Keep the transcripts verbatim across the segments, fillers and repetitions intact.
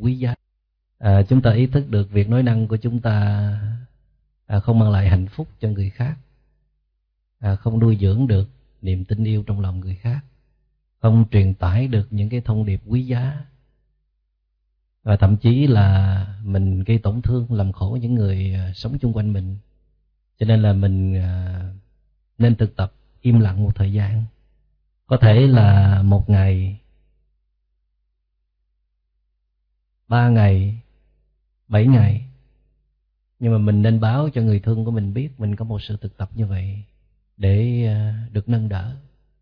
quý giá. À, chúng ta ý thức được việc nói năng của chúng ta à, không mang lại hạnh phúc cho người khác, à, không nuôi dưỡng được niềm tin yêu trong lòng người khác, không truyền tải được những cái thông điệp quý giá, và thậm chí là mình gây tổn thương, làm khổ những người à, sống chung quanh mình. Cho nên là mình à, nên thực tập im lặng một thời gian, có thể là một ngày, ba ngày, bảy ngày, nhưng mà mình nên báo cho người thương của mình biết mình có một sự thực tập như vậy để được nâng đỡ.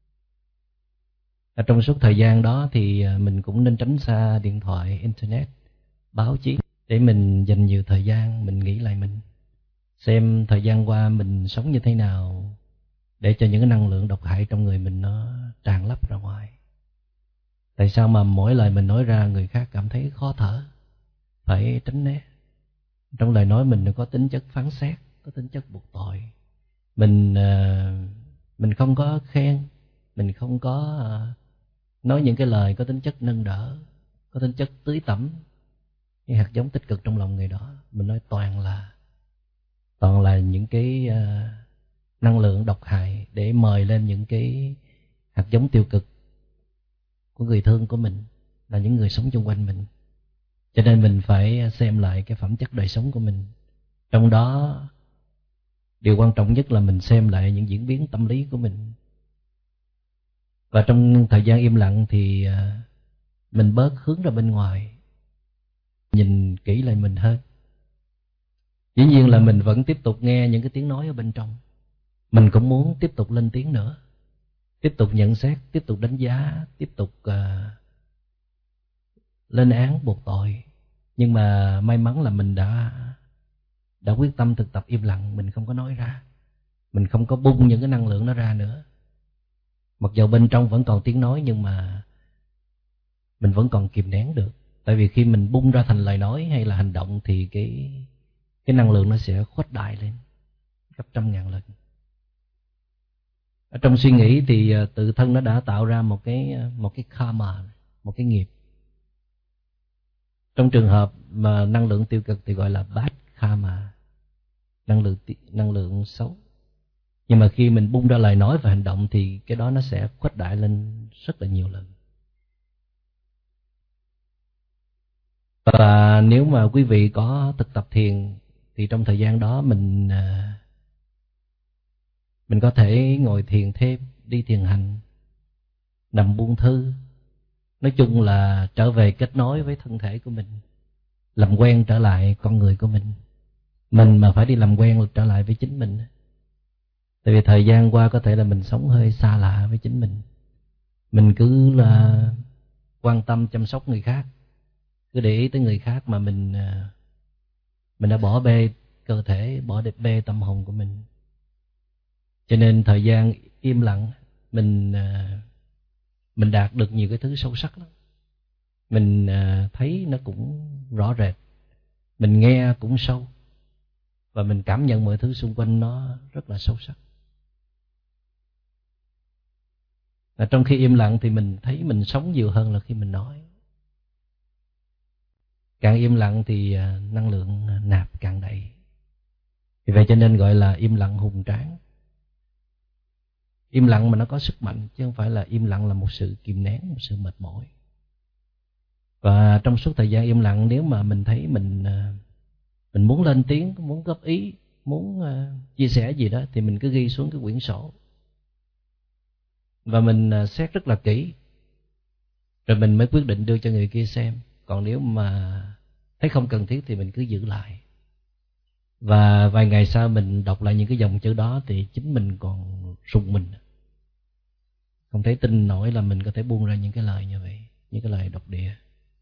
Ở trong suốt thời gian đó thì mình cũng nên tránh xa điện thoại, internet, báo chí, để mình dành nhiều thời gian mình nghĩ lại mình, xem thời gian qua mình sống như thế nào, để cho những cái năng lượng độc hại trong người mình nó tràn lấp ra ngoài. Tại sao mà mỗi lời mình nói ra người khác cảm thấy khó thở, phải tránh né. Trong lời nói mình có tính chất phán xét, có tính chất buộc tội. Mình uh, mình không có khen, mình không có uh, nói những cái lời có tính chất nâng đỡ, có tính chất tưới tẩm những hạt giống tích cực trong lòng người đó. Mình nói toàn là toàn là những cái uh, năng lượng độc hại để mời lên những cái hạt giống tiêu cực của người thương của mình, là những người sống xung quanh mình. Cho nên mình phải xem lại cái phẩm chất đời sống của mình. Trong đó điều quan trọng nhất là mình xem lại những diễn biến tâm lý của mình. Và trong thời gian im lặng thì mình bớt hướng ra bên ngoài, nhìn kỹ lại mình hơn. Dĩ nhiên là mình vẫn tiếp tục nghe những cái tiếng nói ở bên trong, mình cũng muốn tiếp tục lên tiếng nữa, tiếp tục nhận xét, tiếp tục đánh giá, tiếp tục uh, lên án buộc tội. Nhưng mà may mắn là mình đã đã quyết tâm thực tập im lặng, mình không có nói ra, mình không có bung những cái năng lượng nó ra nữa. Mặc dù bên trong vẫn còn tiếng nói, nhưng mà mình vẫn còn kìm nén được. Tại vì khi mình bung ra thành lời nói hay là hành động thì cái cái năng lượng nó sẽ khuếch đại lên gấp trăm ngàn lần. Ở trong suy nghĩ thì tự thân nó đã tạo ra một cái một cái karma, một cái nghiệp. Trong trường hợp mà năng lượng tiêu cực thì gọi là bad karma, năng lượng năng lượng xấu. Nhưng mà khi mình bung ra lời nói và hành động thì cái đó nó sẽ khuếch đại lên rất là nhiều lần. Và nếu mà quý vị có thực tập thiền thì trong thời gian đó mình mình có thể ngồi thiền thêm, đi thiền hành, nằm buông thư. Nói chung là trở về kết nối với thân thể của mình, làm quen trở lại con người của mình. Mình mà phải đi làm quen trở lại với chính mình. Tại vì thời gian qua có thể là mình sống hơi xa lạ với chính mình. Mình cứ là quan tâm chăm sóc người khác, cứ để ý tới người khác mà mình mình đã bỏ bê cơ thể, bỏ bê tâm hồn của mình. Cho nên thời gian im lặng mình mình đạt được nhiều cái thứ sâu sắc lắm. Mình thấy nó cũng rõ rệt, mình nghe cũng sâu, và mình cảm nhận mọi thứ xung quanh nó rất là sâu sắc. Và trong khi im lặng thì mình thấy mình sống nhiều hơn là khi mình nói. Càng im lặng thì năng lượng nạp càng đầy. Vì vậy cho nên gọi là im lặng hùng tráng. Im lặng mà nó có sức mạnh, chứ không phải là im lặng là một sự kìm nén, một sự mệt mỏi. Và trong suốt thời gian im lặng, nếu mà mình thấy mình mình muốn lên tiếng, muốn góp ý, muốn chia sẻ gì đó, thì mình cứ ghi xuống cái quyển sổ và mình xét rất là kỹ, rồi mình mới quyết định đưa cho người kia xem. Còn nếu mà thấy không cần thiết thì mình cứ giữ lại. Và vài ngày sau mình đọc lại những cái dòng chữ đó thì chính mình còn rùng mình, không thể tin nổi là mình có thể buông ra những cái lời như vậy, những cái lời độc địa.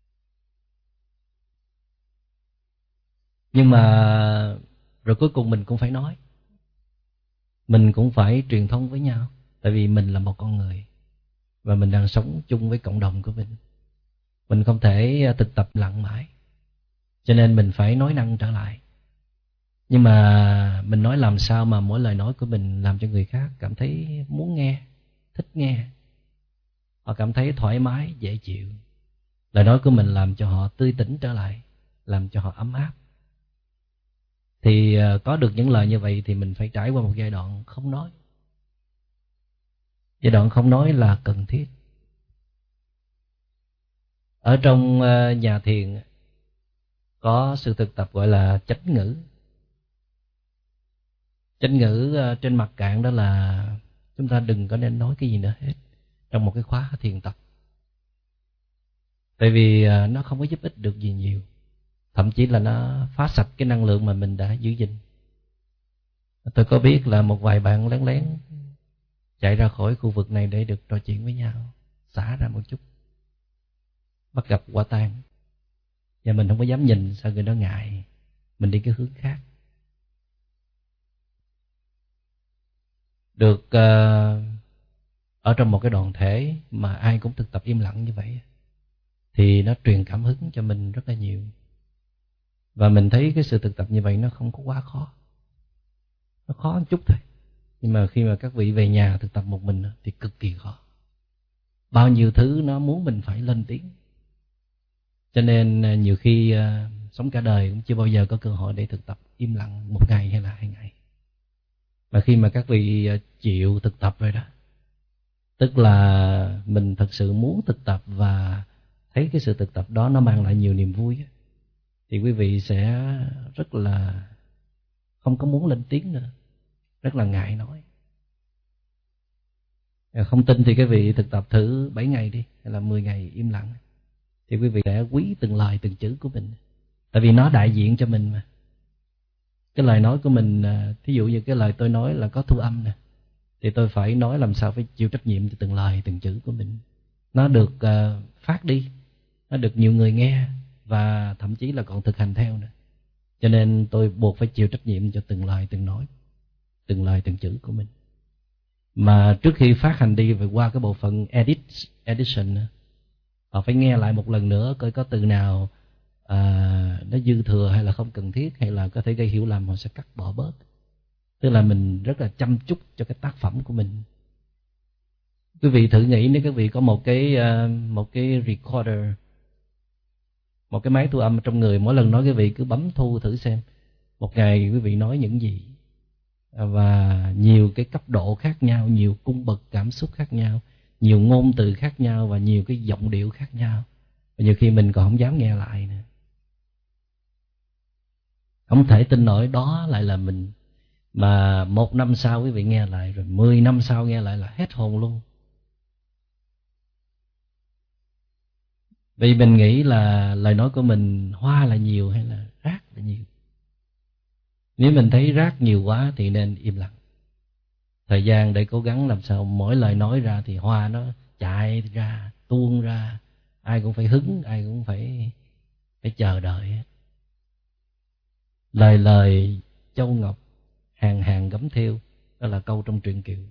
Nhưng mà rồi cuối cùng mình cũng phải nói, mình cũng phải truyền thông với nhau. Tại vì mình là một con người và mình đang sống chung với cộng đồng của mình. Mình không thể thực tập lặng mãi, cho nên mình phải nói năng trở lại. Nhưng mà mình nói làm sao mà mỗi lời nói của mình làm cho người khác cảm thấy muốn nghe, thích nghe, họ cảm thấy thoải mái, dễ chịu. Lời nói của mình làm cho họ tươi tỉnh trở lại, làm cho họ ấm áp. Thì có được những lời như vậy thì mình phải trải qua một giai đoạn không nói. Giai đoạn không nói là cần thiết. Ở trong nhà thiền có sự thực tập gọi là chánh ngữ. Chánh ngữ trên mặt cạn đó là chúng ta đừng có nên nói cái gì nữa hết trong một cái khóa thiền tập. Tại vì nó không có giúp ích được gì nhiều. Thậm chí là nó phá sạch cái năng lượng mà mình đã giữ gìn. Tôi có biết là một vài bạn lén lén chạy ra khỏi khu vực này để được trò chuyện với nhau, xả ra một chút, bắt gặp quả tang. Và mình không có dám nhìn, sao người đó ngại, mình đi cái hướng khác. Được uh, ở trong một cái đoàn thể mà ai cũng thực tập im lặng như vậy thì nó truyền cảm hứng cho mình rất là nhiều. Và mình thấy cái sự thực tập như vậy nó không có quá khó. Nó khó một chút thôi. Nhưng mà khi mà các vị về nhà thực tập một mình thì cực kỳ khó. Bao nhiêu thứ nó muốn mình phải lên tiếng. Cho nên nhiều khi uh, sống cả đời cũng chưa bao giờ có cơ hội để thực tập im lặng một ngày hay là hai ngày. Và khi mà các vị uh, chịu thực tập rồi đó, tức là mình thật sự muốn thực tập và thấy cái sự thực tập đó nó mang lại nhiều niềm vui, thì quý vị sẽ rất là không có muốn lên tiếng nữa, rất là ngại nói. Không tin thì quý vị thực tập thử bảy ngày đi, hay là mười ngày im lặng, thì quý vị sẽ quý từng lời từng chữ của mình. Tại vì nó đại diện cho mình mà. Cái lời nói của mình, thí dụ như cái lời tôi nói là có thu âm nè, thì tôi phải nói làm sao phải chịu trách nhiệm cho từng lời từng chữ của mình. Nó được uh, phát đi, nó được nhiều người nghe, và thậm chí là còn thực hành theo nữa. Cho nên tôi buộc phải chịu trách nhiệm cho từng lời từng nói, từng lời từng chữ của mình. Mà trước khi phát hành đi, phải qua cái bộ phận edit, edition, họ phải nghe lại một lần nữa coi có từ nào à, nó dư thừa hay là không cần thiết, hay là có thể gây hiểu lầm, họ sẽ cắt bỏ bớt. Tức là mình rất là chăm chút cho cái tác phẩm của mình. Quý vị thử nghĩ nếu quý vị có một cái uh, một cái recorder, một cái máy thu âm trong người, mỗi lần nói quý vị cứ bấm thu thử xem một ngày quý vị nói những gì, và nhiều cái cấp độ khác nhau, nhiều cung bậc cảm xúc khác nhau, nhiều ngôn từ khác nhau và nhiều cái giọng điệu khác nhau. Và nhiều khi mình còn không dám nghe lại nữa. Không thể tin nổi đó lại là mình. Mà một năm sau quý vị nghe lại, rồi mười năm sau nghe lại là hết hồn luôn. Vì mình nghĩ là lời nói của mình hoa là nhiều hay là rác là nhiều. Nếu mình thấy rác nhiều quá thì nên im lặng. Thời gian để cố gắng làm sao mỗi lời nói ra thì hoa nó chạy ra, tuôn ra. Ai cũng phải hứng, ai cũng phải phải chờ đợi. Lời lời châu ngọc, hàng hàng gấm thêu, đó là câu trong truyện Kiều.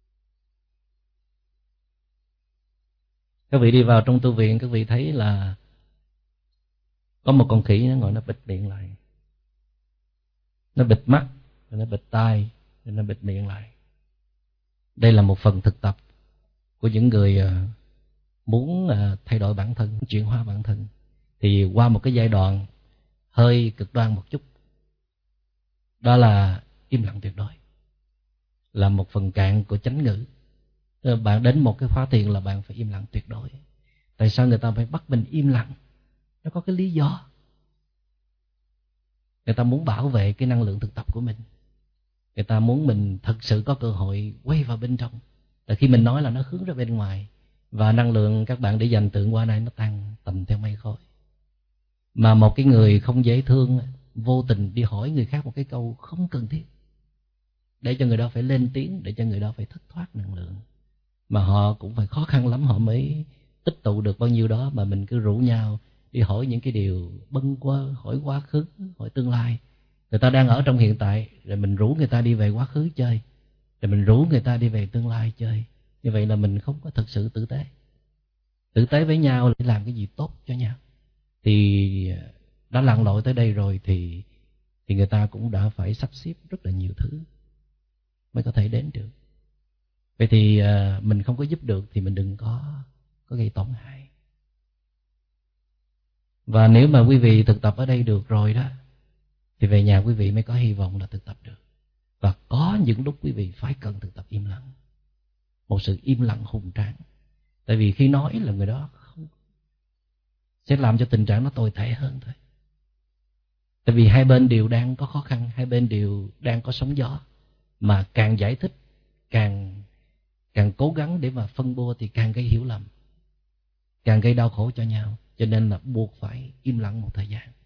Các vị đi vào trong tu viện, các vị thấy là có một con khỉ nó ngồi nó bịt miệng lại. Nó bịt mắt, nó bịt tai, nó bịt miệng lại. Đây là một phần thực tập của những người muốn thay đổi bản thân, chuyển hóa bản thân. Thì qua một cái giai đoạn hơi cực đoan một chút, đó là im lặng tuyệt đối, là một phần cạn của chánh ngữ. Bạn đến một cái khóa thiền là bạn phải im lặng tuyệt đối. Tại sao người ta phải bắt mình im lặng? Nó có cái lý do. Người ta muốn bảo vệ cái năng lượng thực tập của mình. Người ta muốn mình thật sự có cơ hội quay vào bên trong. Tại khi mình nói là nó hướng ra bên ngoài, và năng lượng các bạn để dành tượng qua đây nó tăng tầm theo mây khói. Mà một cái người không dễ thương vô tình đi hỏi người khác một cái câu không cần thiết, để cho người đó phải lên tiếng, để cho người đó phải thất thoát năng lượng. Mà họ cũng phải khó khăn lắm họ mới tích tụ được bao nhiêu đó, mà mình cứ rủ nhau đi hỏi những cái điều bâng quơ, hỏi quá khứ, hỏi tương lai. Người ta đang ở trong hiện tại, rồi mình rủ người ta đi về quá khứ chơi, rồi mình rủ người ta đi về tương lai chơi. Như vậy là mình không có thực sự tử tế. Tử tế với nhau để làm cái gì tốt cho nhau. Thì đã lặn lội tới đây rồi thì thì người ta cũng đã phải sắp xếp rất là nhiều thứ mới có thể đến được. Vậy thì uh, mình không có giúp được thì mình đừng có có gây tổn hại. Và nếu mà quý vị thực tập ở đây được rồi đó, thì về nhà quý vị mới có hy vọng là thực tập được. Và có những lúc quý vị phải cần thực tập im lặng, một sự im lặng hùng tráng. Tại vì khi nói là người đó không sẽ làm cho tình trạng nó tồi tệ hơn thôi. Tại vì hai bên đều đang có khó khăn, hai bên đều đang có sóng gió. Mà càng giải thích, càng càng cố gắng để mà phân bua thì càng gây hiểu lầm, càng gây đau khổ cho nhau. Cho nên là buộc phải im lặng một thời gian.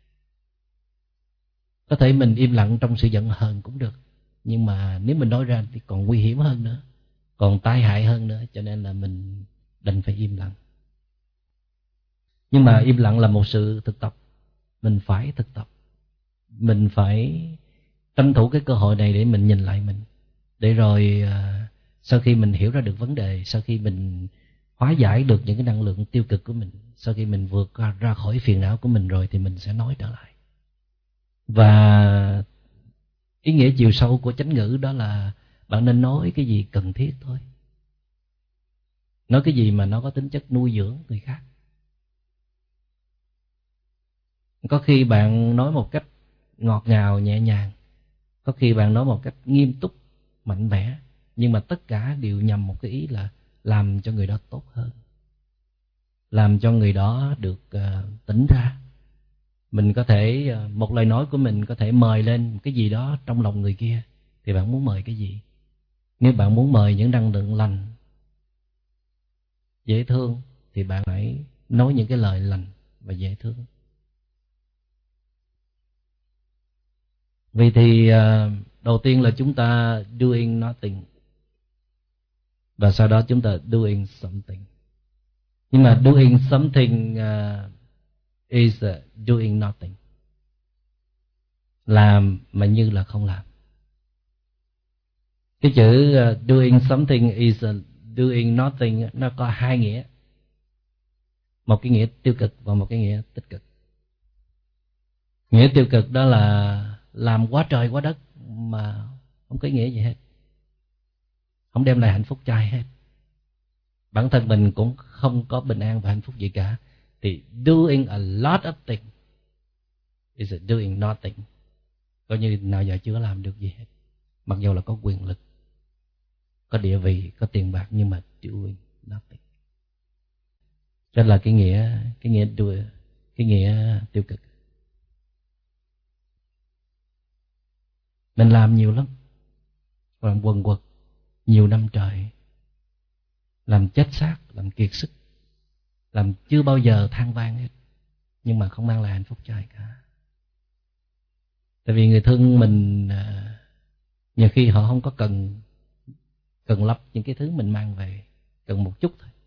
Có thể mình im lặng trong sự giận hờn cũng được, nhưng mà nếu mình nói ra thì còn nguy hiểm hơn nữa, còn tai hại hơn nữa. Cho nên là mình đành phải im lặng. Nhưng mà im lặng là một sự thực tập. Mình phải thực tập. Mình phải tranh thủ cái cơ hội này để mình nhìn lại mình. Để rồi sau khi mình hiểu ra được vấn đề, sau khi mình hóa giải được những cái năng lượng tiêu cực của mình, sau khi mình vượt ra, ra khỏi phiền não của mình rồi, thì mình sẽ nói trở lại. Và ý nghĩa chiều sâu của chánh ngữ đó là bạn nên nói cái gì cần thiết thôi. Nói cái gì mà nó có tính chất nuôi dưỡng người khác. Có khi bạn nói một cách ngọt ngào, nhẹ nhàng. Có khi bạn nói một cách nghiêm túc, mạnh mẽ. Nhưng mà tất cả đều nhằm một cái ý là làm cho người đó tốt hơn, làm cho người đó được uh, tỉnh ra. Mình có thể, uh, một lời nói của mình có thể mời lên cái gì đó trong lòng người kia. Thì bạn muốn mời cái gì? Nếu bạn muốn mời những năng lượng lành, dễ thương, thì bạn phải nói những cái lời lành và dễ thương. Vì thì uh, đầu tiên là chúng ta doing nothing, và sau đó chúng ta doing something. Nhưng mà doing something uh, is uh, doing nothing. Làm mà như là không làm. Cái chữ uh, doing something is uh, doing nothing nó có hai nghĩa. Một cái nghĩa tiêu cực và một cái nghĩa tích cực. Nghĩa tiêu cực đó là làm quá trời quá đất mà không có ý nghĩa gì hết, không đem lại hạnh phúc cho ai hết. Bản thân mình cũng không có bình an và hạnh phúc gì cả. Thì doing a lot of things is doing nothing. Coi như nào giờ chưa làm được gì hết. Mặc dù là có quyền lực, có địa vị, có tiền bạc, nhưng mà doing nothing. Đó là cái nghĩa cái nghĩa do, cái nghĩa tiêu cực. Mình làm nhiều lắm, làm quần quật nhiều năm trời, làm chết xác, làm kiệt sức, làm chưa bao giờ than vang hết, nhưng mà không mang lại hạnh phúc cho ai cả. Tại vì người thương mình nhiều khi họ không có cần cần lấp những cái thứ mình mang về, cần một chút thôi.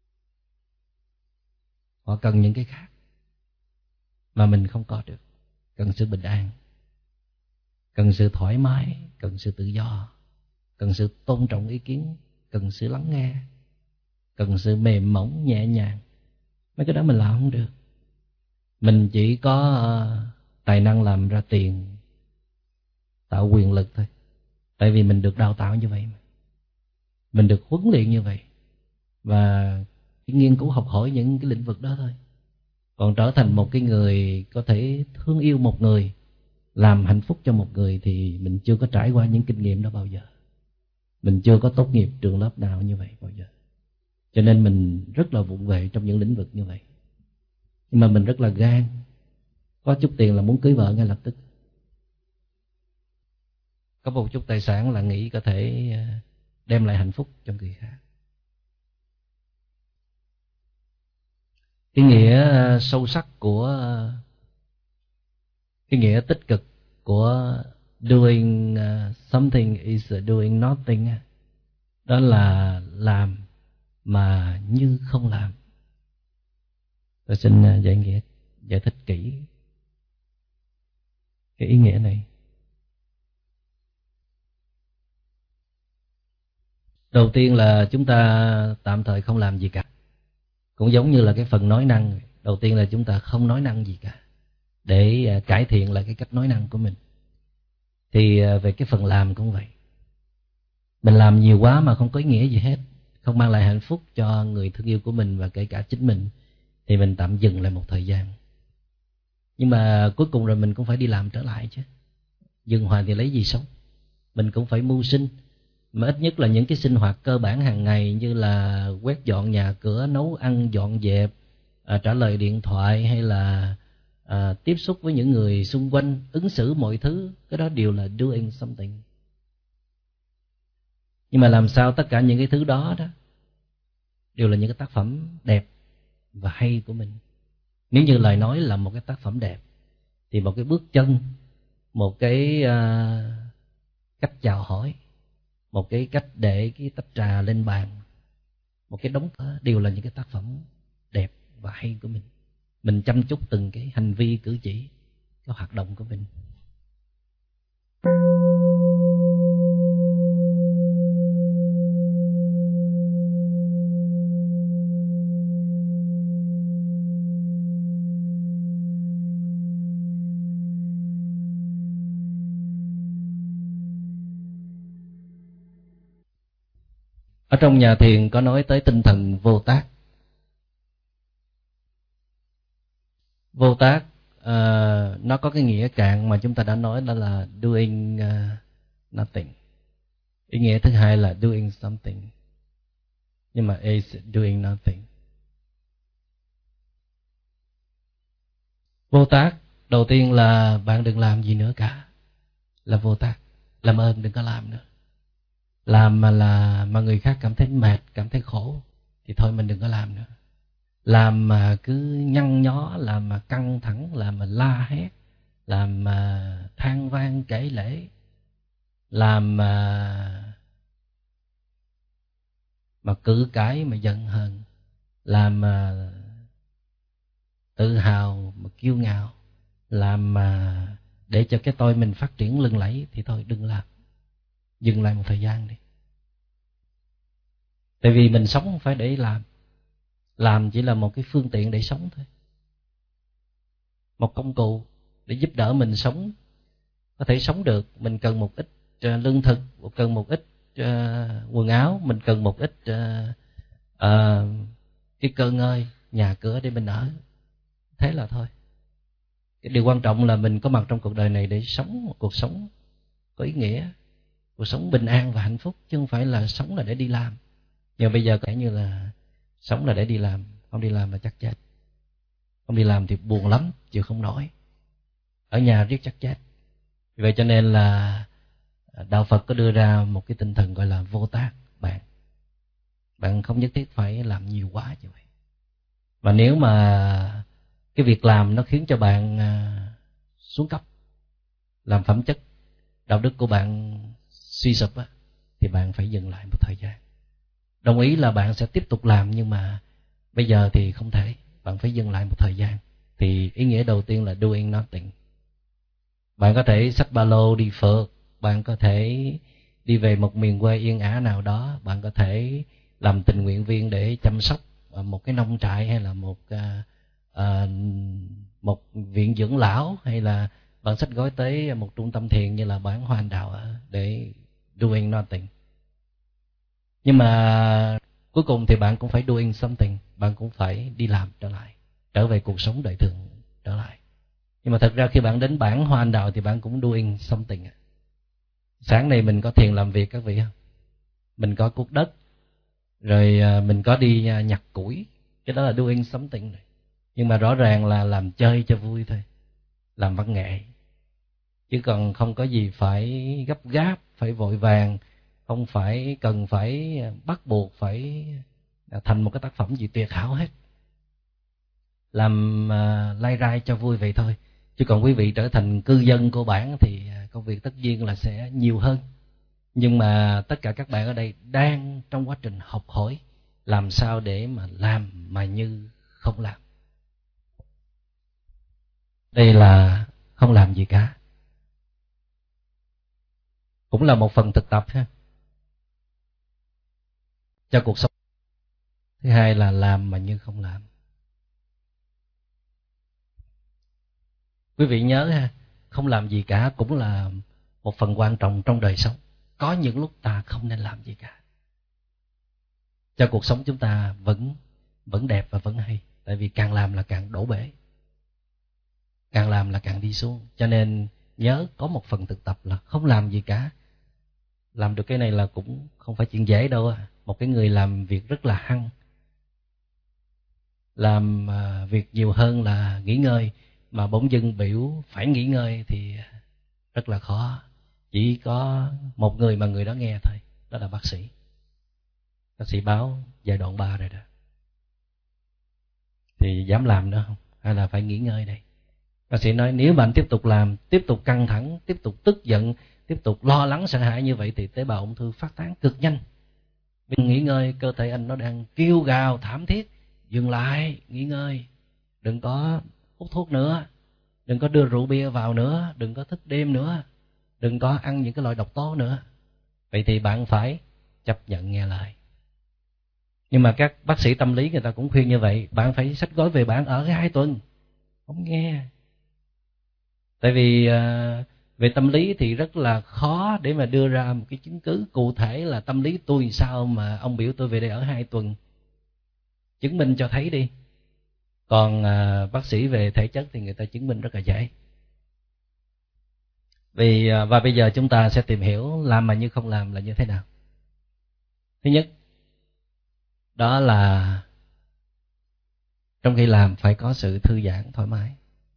Họ cần những cái khác mà mình không có được. Cần sự bình an, cần sự thoải mái, cần sự tự do, cần sự tôn trọng ý kiến, cần sự lắng nghe, cần sự mềm mỏng, nhẹ nhàng. Mấy cái đó mình làm không được. Mình chỉ có uh, tài năng làm ra tiền, tạo quyền lực thôi. Tại vì mình được đào tạo như vậy mà. Mình được huấn luyện như vậy. Và nghiên cứu học hỏi những cái lĩnh vực đó thôi. Còn trở thành một cái người có thể thương yêu một người, làm hạnh phúc cho một người, thì mình chưa có trải qua những kinh nghiệm đó bao giờ. Mình chưa có tốt nghiệp trường lớp nào như vậy bao giờ. Cho nên mình rất là vụng về trong những lĩnh vực như vậy. Nhưng mà mình rất là gan. Có chút tiền là muốn cưới vợ ngay lập tức. Có một chút tài sản là nghĩ có thể đem lại hạnh phúc cho người khác. Cái nghĩa sâu sắc của, cái nghĩa tích cực của doing something is doing nothing, đó là làm mà như không làm. Tôi xin giải nghĩa, giải thích kỹ cái ý nghĩa này. Đầu tiên là chúng ta tạm thời không làm gì cả. Cũng giống như là cái phần nói năng. Đầu tiên là chúng ta không nói năng gì cả, để cải thiện lại cái cách nói năng của mình. Thì về cái phần làm cũng vậy. Mình làm nhiều quá mà không có ý nghĩa gì hết, không mang lại hạnh phúc cho người thương yêu của mình và kể cả chính mình, thì mình tạm dừng lại một thời gian. Nhưng mà cuối cùng rồi mình cũng phải đi làm trở lại chứ. Dừng hoài thì lấy gì sống? Mình cũng phải mưu sinh. Mà ít nhất là những cái sinh hoạt cơ bản hàng ngày, như là quét dọn nhà cửa, nấu ăn, dọn dẹp, à, trả lời điện thoại, hay là à, tiếp xúc với những người xung quanh, ứng xử mọi thứ, cái đó đều là doing something. Nhưng mà làm sao tất cả những cái thứ đó đó đều là những cái tác phẩm đẹp và hay của mình. Nếu như lời nói là một cái tác phẩm đẹp, thì một cái bước chân, một cái uh, cách chào hỏi, một cái cách để cái tách trà lên bàn, một cái đóng đều là những cái tác phẩm đẹp và hay của mình. Mình chăm chút từng cái hành vi cử chỉ, cái hoạt động của mình. Ở trong nhà thiền có nói tới tinh thần vô tác. Vô tác uh, nó có cái nghĩa cạn mà chúng ta đã nói, đó là doing uh, nothing. Ý nghĩa thứ hai là doing something, nhưng mà is doing nothing. Vô tác đầu tiên là bạn đừng làm gì nữa cả, là vô tác. Làm ơn đừng có làm nữa. Làm mà là mà người khác cảm thấy mệt, cảm thấy khổ thì thôi mình đừng có làm nữa. Làm mà cứ nhăn nhó, làm mà căng thẳng, làm mà la hét, làm mà than vang kể lể, làm mà mà cự cãi mà giận hờn, làm mà tự hào mà kiêu ngạo, làm mà để cho cái tôi mình phát triển lừng lẫy thì thôi đừng làm. Dừng lại một thời gian đi. Tại vì mình sống không phải để làm. Làm chỉ là một cái phương tiện để sống thôi. Một công cụ để giúp đỡ mình sống. Có thể sống được, mình cần một ít uh, lương thực, cần một ít uh, quần áo, mình cần một ít uh, uh, cái cơ ngơi, nhà cửa để mình ở. Thế là thôi. Cái điều quan trọng là mình có mặt trong cuộc đời này để sống một cuộc sống có ý nghĩa, cuộc sống bình an và hạnh phúc, chứ không phải là sống là để đi làm. Nhưng bây giờ kể như là sống là để đi làm, không đi làm là chắc chết. Không đi làm thì buồn lắm, chịu không nổi. Ở nhà riết chắc chết. Vì vậy cho nên là Đạo Phật có đưa ra một cái tinh thần gọi là vô tác. Bạn Bạn không nhất thiết phải làm nhiều quá như vậy. Và nếu mà cái việc làm nó khiến cho bạn xuống cấp, làm phẩm chất, đạo đức của bạn suy sụp á, thì bạn phải dừng lại một thời gian. Đồng ý là bạn sẽ tiếp tục làm, nhưng mà bây giờ thì không thể. Bạn phải dừng lại một thời gian. Thì ý nghĩa đầu tiên là doing nothing. Bạn có thể xách ba lô đi phượt, bạn có thể đi về một miền quê yên ả nào đó, bạn có thể làm tình nguyện viên để chăm sóc một cái nông trại, hay là một uh, uh, một viện dưỡng lão, hay là bạn xách gói tới một trung tâm thiền như là Bản Hoa Anh Đạo để doing nothing. Nhưng mà cuối cùng thì bạn cũng phải doing something. Bạn cũng phải đi làm trở lại, trở về cuộc sống đời thường trở lại. Nhưng mà thật ra khi bạn đến Bản Hoa Anh Đạo thì bạn cũng doing something. Sáng nay mình có thiền làm việc các vị không? Mình có cuốc đất, rồi mình có đi nhặt củi. Cái đó là doing something này. Nhưng mà rõ ràng là làm chơi cho vui thôi, làm văn nghệ. Chứ còn không có gì phải gấp gáp, phải vội vàng, không phải cần phải bắt buộc phải thành một cái tác phẩm gì tuyệt hảo hết. Làm uh, lai rai cho vui vậy thôi. Chứ còn quý vị trở thành cư dân của bản thì công việc tất nhiên là sẽ nhiều hơn. Nhưng mà tất cả các bạn ở đây đang trong quá trình học hỏi làm sao để mà làm mà như không làm. Đây là không làm gì cả, cũng là một phần thực tập ha, cho cuộc sống. Thứ hai là làm mà như không làm. Quý vị nhớ ha, không làm gì cả cũng là một phần quan trọng trong đời sống. Có những lúc ta không nên làm gì cả, cho cuộc sống chúng ta vẫn vẫn đẹp và vẫn hay. Tại vì càng làm là càng đổ bể. càng làm là càng đi xuống. Cho nên nhớ có một phần thực tập là không làm gì cả. Làm được cái này là cũng không phải chuyện dễ đâu. Một cái người làm việc rất là hăng, làm việc nhiều hơn là nghỉ ngơi, mà bỗng dưng biểu phải nghỉ ngơi thì rất là khó. Chỉ có một người mà người đó nghe thôi, đó là bác sĩ. Bác sĩ báo giai đoạn ba rồi đó. Thì dám làm nữa không? Hay là phải nghỉ ngơi đây? Bác sĩ nói nếu bạn tiếp tục làm, tiếp tục căng thẳng, tiếp tục tức giận, tiếp tục lo lắng sợ hãi như vậy thì tế bào ung thư phát tán cực nhanh. Vì nghỉ ngơi, cơ thể anh nó đang kêu gào thảm thiết. Dừng lại, nghỉ ngơi. Đừng có hút thuốc nữa, đừng có đưa rượu bia vào nữa, đừng có thức đêm nữa, đừng có ăn những cái loại độc tố nữa. Vậy thì bạn phải chấp nhận nghe lời. Nhưng mà các bác sĩ tâm lý người ta cũng khuyên như vậy. Bạn phải xách gói về bạn ở hai tuần. Không nghe. Tại vì uh, về tâm lý thì rất là khó để mà đưa ra một cái chứng cứ cụ thể là tâm lý tôi sao mà ông biểu tôi về đây ở hai tuần. Chứng minh cho thấy đi. Còn uh, bác sĩ về thể chất thì người ta chứng minh rất là dễ. Vì uh, và bây giờ chúng ta sẽ tìm hiểu làm mà như không làm là như thế nào. Thứ nhất, đó là trong khi làm phải có sự thư giãn thoải mái.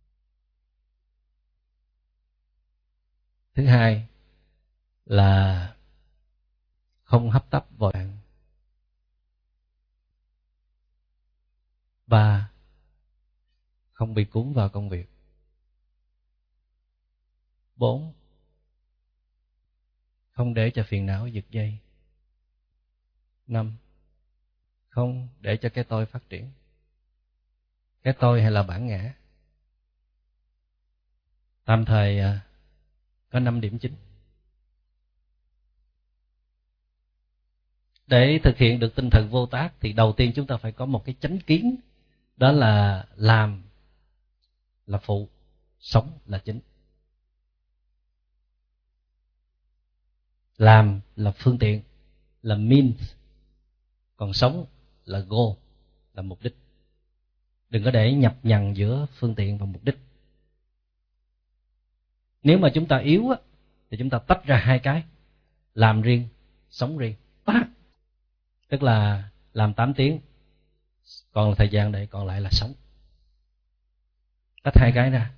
Thứ hai là không hấp tấp vội vàng. Và không bị cuốn vào công việc. Bốn, không để cho phiền não giật dây. Năm, không để cho cái tôi phát triển. Cái tôi hay là bản ngã. Tạm thời có năm điểm chính. Để thực hiện được tinh thần vô tác thì đầu tiên chúng ta phải có một cái chánh kiến. Đó là làm là phụ, sống là chính. Làm là phương tiện, là means. Còn sống là goal, là mục đích. Đừng có để nhập nhằng giữa phương tiện và mục đích. Nếu mà chúng ta yếu á, thì chúng ta tách ra hai cái. Làm riêng, sống riêng. Tức là làm tám tiếng, còn thời gian để còn lại là sống. Tách hai cái ra.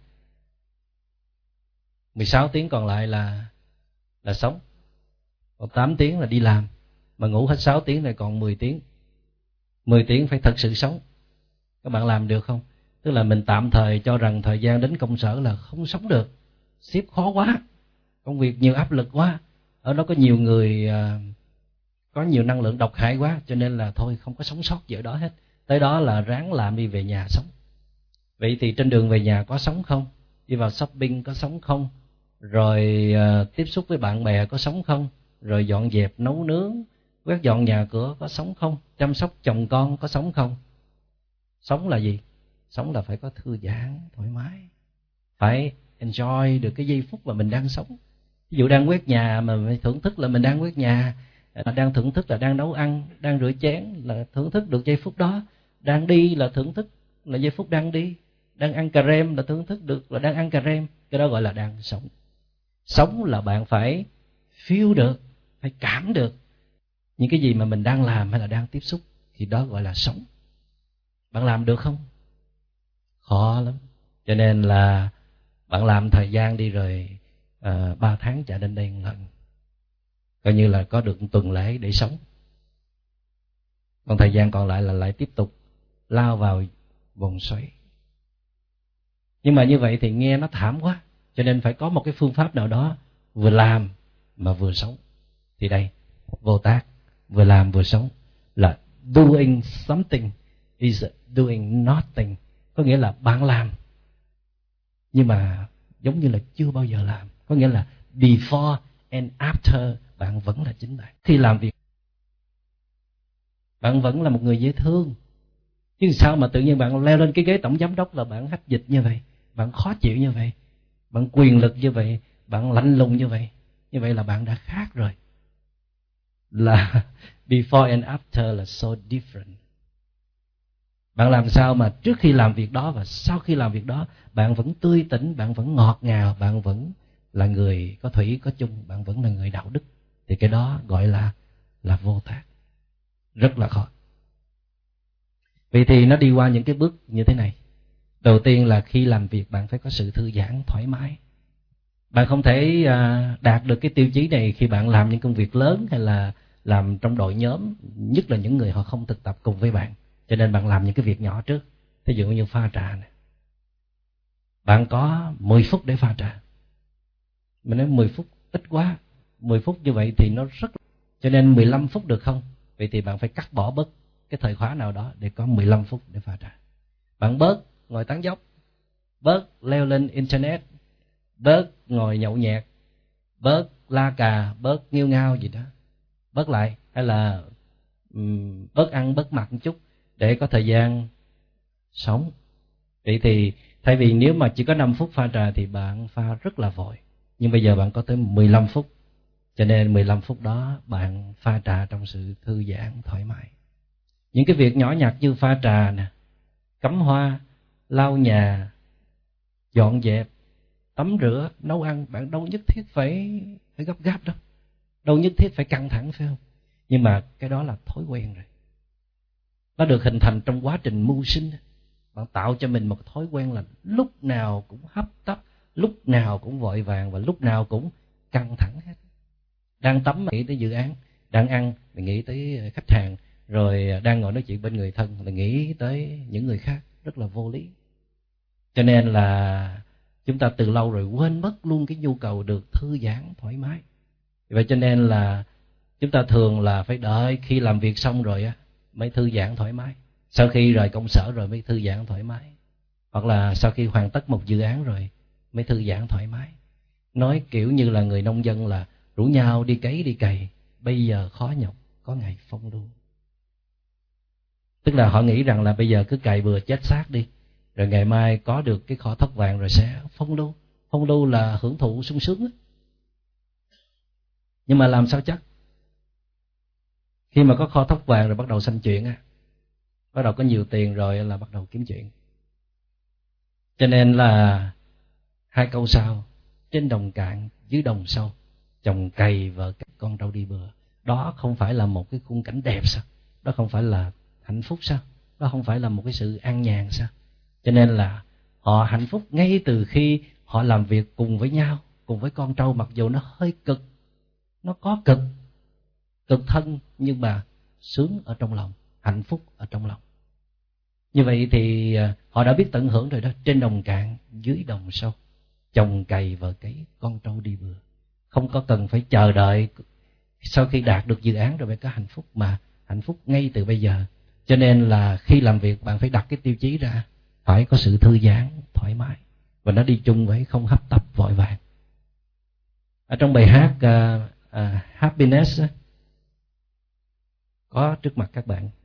mười sáu tiếng còn lại là là sống. Còn tám tiếng là đi làm. Mà ngủ hết sáu tiếng này còn mười tiếng. mười tiếng phải thật sự sống. Các bạn làm được không? Tức là mình tạm thời cho rằng thời gian đến công sở là không sống được. Sếp khó quá, công việc nhiều áp lực quá, ở đó có nhiều người có nhiều năng lượng độc hại quá, cho nên là thôi không có sống sót gì ở đó hết. Tới đó là ráng làm đi về nhà sống. Vậy thì trên đường về nhà có sống không? Đi vào shopping có sống không? Rồi uh, tiếp xúc với bạn bè có sống không? Rồi dọn dẹp, nấu nướng, quét dọn nhà cửa có sống không? Chăm sóc chồng con có sống không? Sống là gì? Sống là phải có thư giãn, thoải mái. Phải enjoy được cái giây phút mà mình đang sống. Ví dụ đang quét nhà mà mình thưởng thức là mình đang quét nhà, đang thưởng thức là đang nấu ăn, đang rửa chén là thưởng thức được giây phút đó, đang đi là thưởng thức là giây phút đang đi, đang ăn cà rem là thưởng thức được là đang ăn cà rem. Cái đó gọi là đang sống. Sống là bạn phải feel được, phải cảm được những cái gì mà mình đang làm hay là đang tiếp xúc, thì đó gọi là sống. Bạn làm được không? Khó lắm. Cho nên là bạn làm thời gian đi rồi à, ba tháng chạy đến đây một lần, coi như là có được một tuần lễ để sống. Còn thời gian còn lại là lại tiếp tục lao vào vòng xoáy. Nhưng mà như vậy thì nghe nó thảm quá, cho nên phải có một cái phương pháp nào đó vừa làm mà vừa sống. Thì đây, vô tác, vừa làm vừa sống, là doing something is doing nothing. Có nghĩa là bạn làm nhưng mà giống như là chưa bao giờ làm. Có nghĩa là before and after bạn vẫn là chính bạn. Khi làm việc bạn vẫn là một người dễ thương. Nhưng sao mà tự nhiên bạn leo lên cái ghế tổng giám đốc là bạn hách dịch như vậy, bạn khó chịu như vậy, bạn quyền lực như vậy, bạn lạnh lùng như vậy? Như vậy là bạn đã khác rồi. Là before and after là so different. Bạn làm sao mà trước khi làm việc đó và sau khi làm việc đó bạn vẫn tươi tỉnh, bạn vẫn ngọt ngào, bạn vẫn là người có thủy có chung, bạn vẫn là người đạo đức, thì cái đó gọi là là vô tác. Rất là khó. Vậy thì nó đi qua những cái bước như thế này. Đầu tiên là khi làm việc bạn phải có sự thư giãn, thoải mái. Bạn không thể đạt được cái tiêu chí này khi bạn làm những công việc lớn hay là làm trong đội nhóm, nhất là những người họ không thực tập cùng với bạn. Cho nên bạn làm những cái việc nhỏ trước. Ví dụ như pha trà này. Bạn có mười phút để pha trà. Mình nói mười phút ít quá. mười phút như vậy thì nó rất... Cho nên mười lăm phút được không? Vậy thì bạn phải cắt bỏ bớt cái thời khóa nào đó để có mười lăm phút để pha trà. Bạn bớt ngồi tán dóc, bớt leo lên internet, bớt ngồi nhậu nhẹt, bớt la cà, bớt nghêu ngao gì đó, bớt lại. Hay là um, bớt ăn bớt mặc một chút để có thời gian sống. Vậy thì thay vì nếu mà chỉ có năm phút pha trà thì bạn pha rất là vội, nhưng bây giờ bạn có tới mười lăm phút. Cho nên mười lăm phút đó bạn pha trà trong sự thư giãn, thoải mái. Những cái việc nhỏ nhặt như pha trà nè, cắm hoa, lau nhà, dọn dẹp, tắm rửa, nấu ăn, bạn đâu nhất thiết phải phải gấp gáp đâu, đâu nhất thiết phải căng thẳng, phải không? Nhưng mà cái đó là thói quen rồi. Nó được hình thành trong quá trình mưu sinh. Bạn tạo cho mình một thói quen là lúc nào cũng hấp tấp, lúc nào cũng vội vàng và lúc nào cũng căng thẳng hết. Đang tắm nghĩ tới dự án, đang ăn mình nghĩ tới khách hàng, rồi đang ngồi nói chuyện bên người thân là nghĩ tới những người khác, rất là vô lý. Cho nên là chúng ta từ lâu rồi quên mất luôn cái nhu cầu được thư giãn thoải mái. Vậy cho nên là chúng ta thường là phải đợi khi làm việc xong rồi á mới thư giãn thoải mái, sau khi rời công sở rồi mới thư giãn thoải mái, hoặc là sau khi hoàn tất một dự án rồi mới thư giãn thoải mái. Nói kiểu như là người nông dân là rủ nhau đi cấy đi cày, bây giờ khó nhọc có ngày phong lưu. Tức là họ nghĩ rằng là bây giờ cứ cày bừa chết xác đi, rồi ngày mai có được cái kho thóc vàng rồi sẽ phong lưu. Phong lưu là hưởng thụ sung sướng đó. Nhưng mà làm sao chắc? Khi mà có kho thóc vàng rồi bắt đầu sanh chuyện á, bắt đầu có nhiều tiền rồi là bắt đầu kiếm chuyện. Cho nên là hai câu sau: trên đồng cạn dưới đồng sâu, chồng cày vợ cắt con trâu đi bừa. Đó không phải là một cái khung cảnh đẹp sao? Đó không phải là hạnh phúc sao? Đó không phải là một cái sự an nhàn sao? Cho nên là họ hạnh phúc ngay từ khi họ làm việc cùng với nhau, cùng với con trâu, mặc dù nó hơi cực, nó có cực, cực thân, nhưng mà sướng ở trong lòng, hạnh phúc ở trong lòng. Như vậy thì họ đã biết tận hưởng rồi đó. Trên đồng cạn dưới đồng sâu, chồng cày vợ cấy con trâu đi bừa. Không có cần phải chờ đợi sau khi đạt được dự án rồi mới có hạnh phúc, mà hạnh phúc ngay từ bây giờ. Cho nên là khi làm việc bạn phải đặt cái tiêu chí ra, phải có sự thư giãn, thoải mái, và nó đi chung với không hấp tấp vội vàng. Ở trong bài hát uh, uh, Happiness uh, có trước mặt các bạn: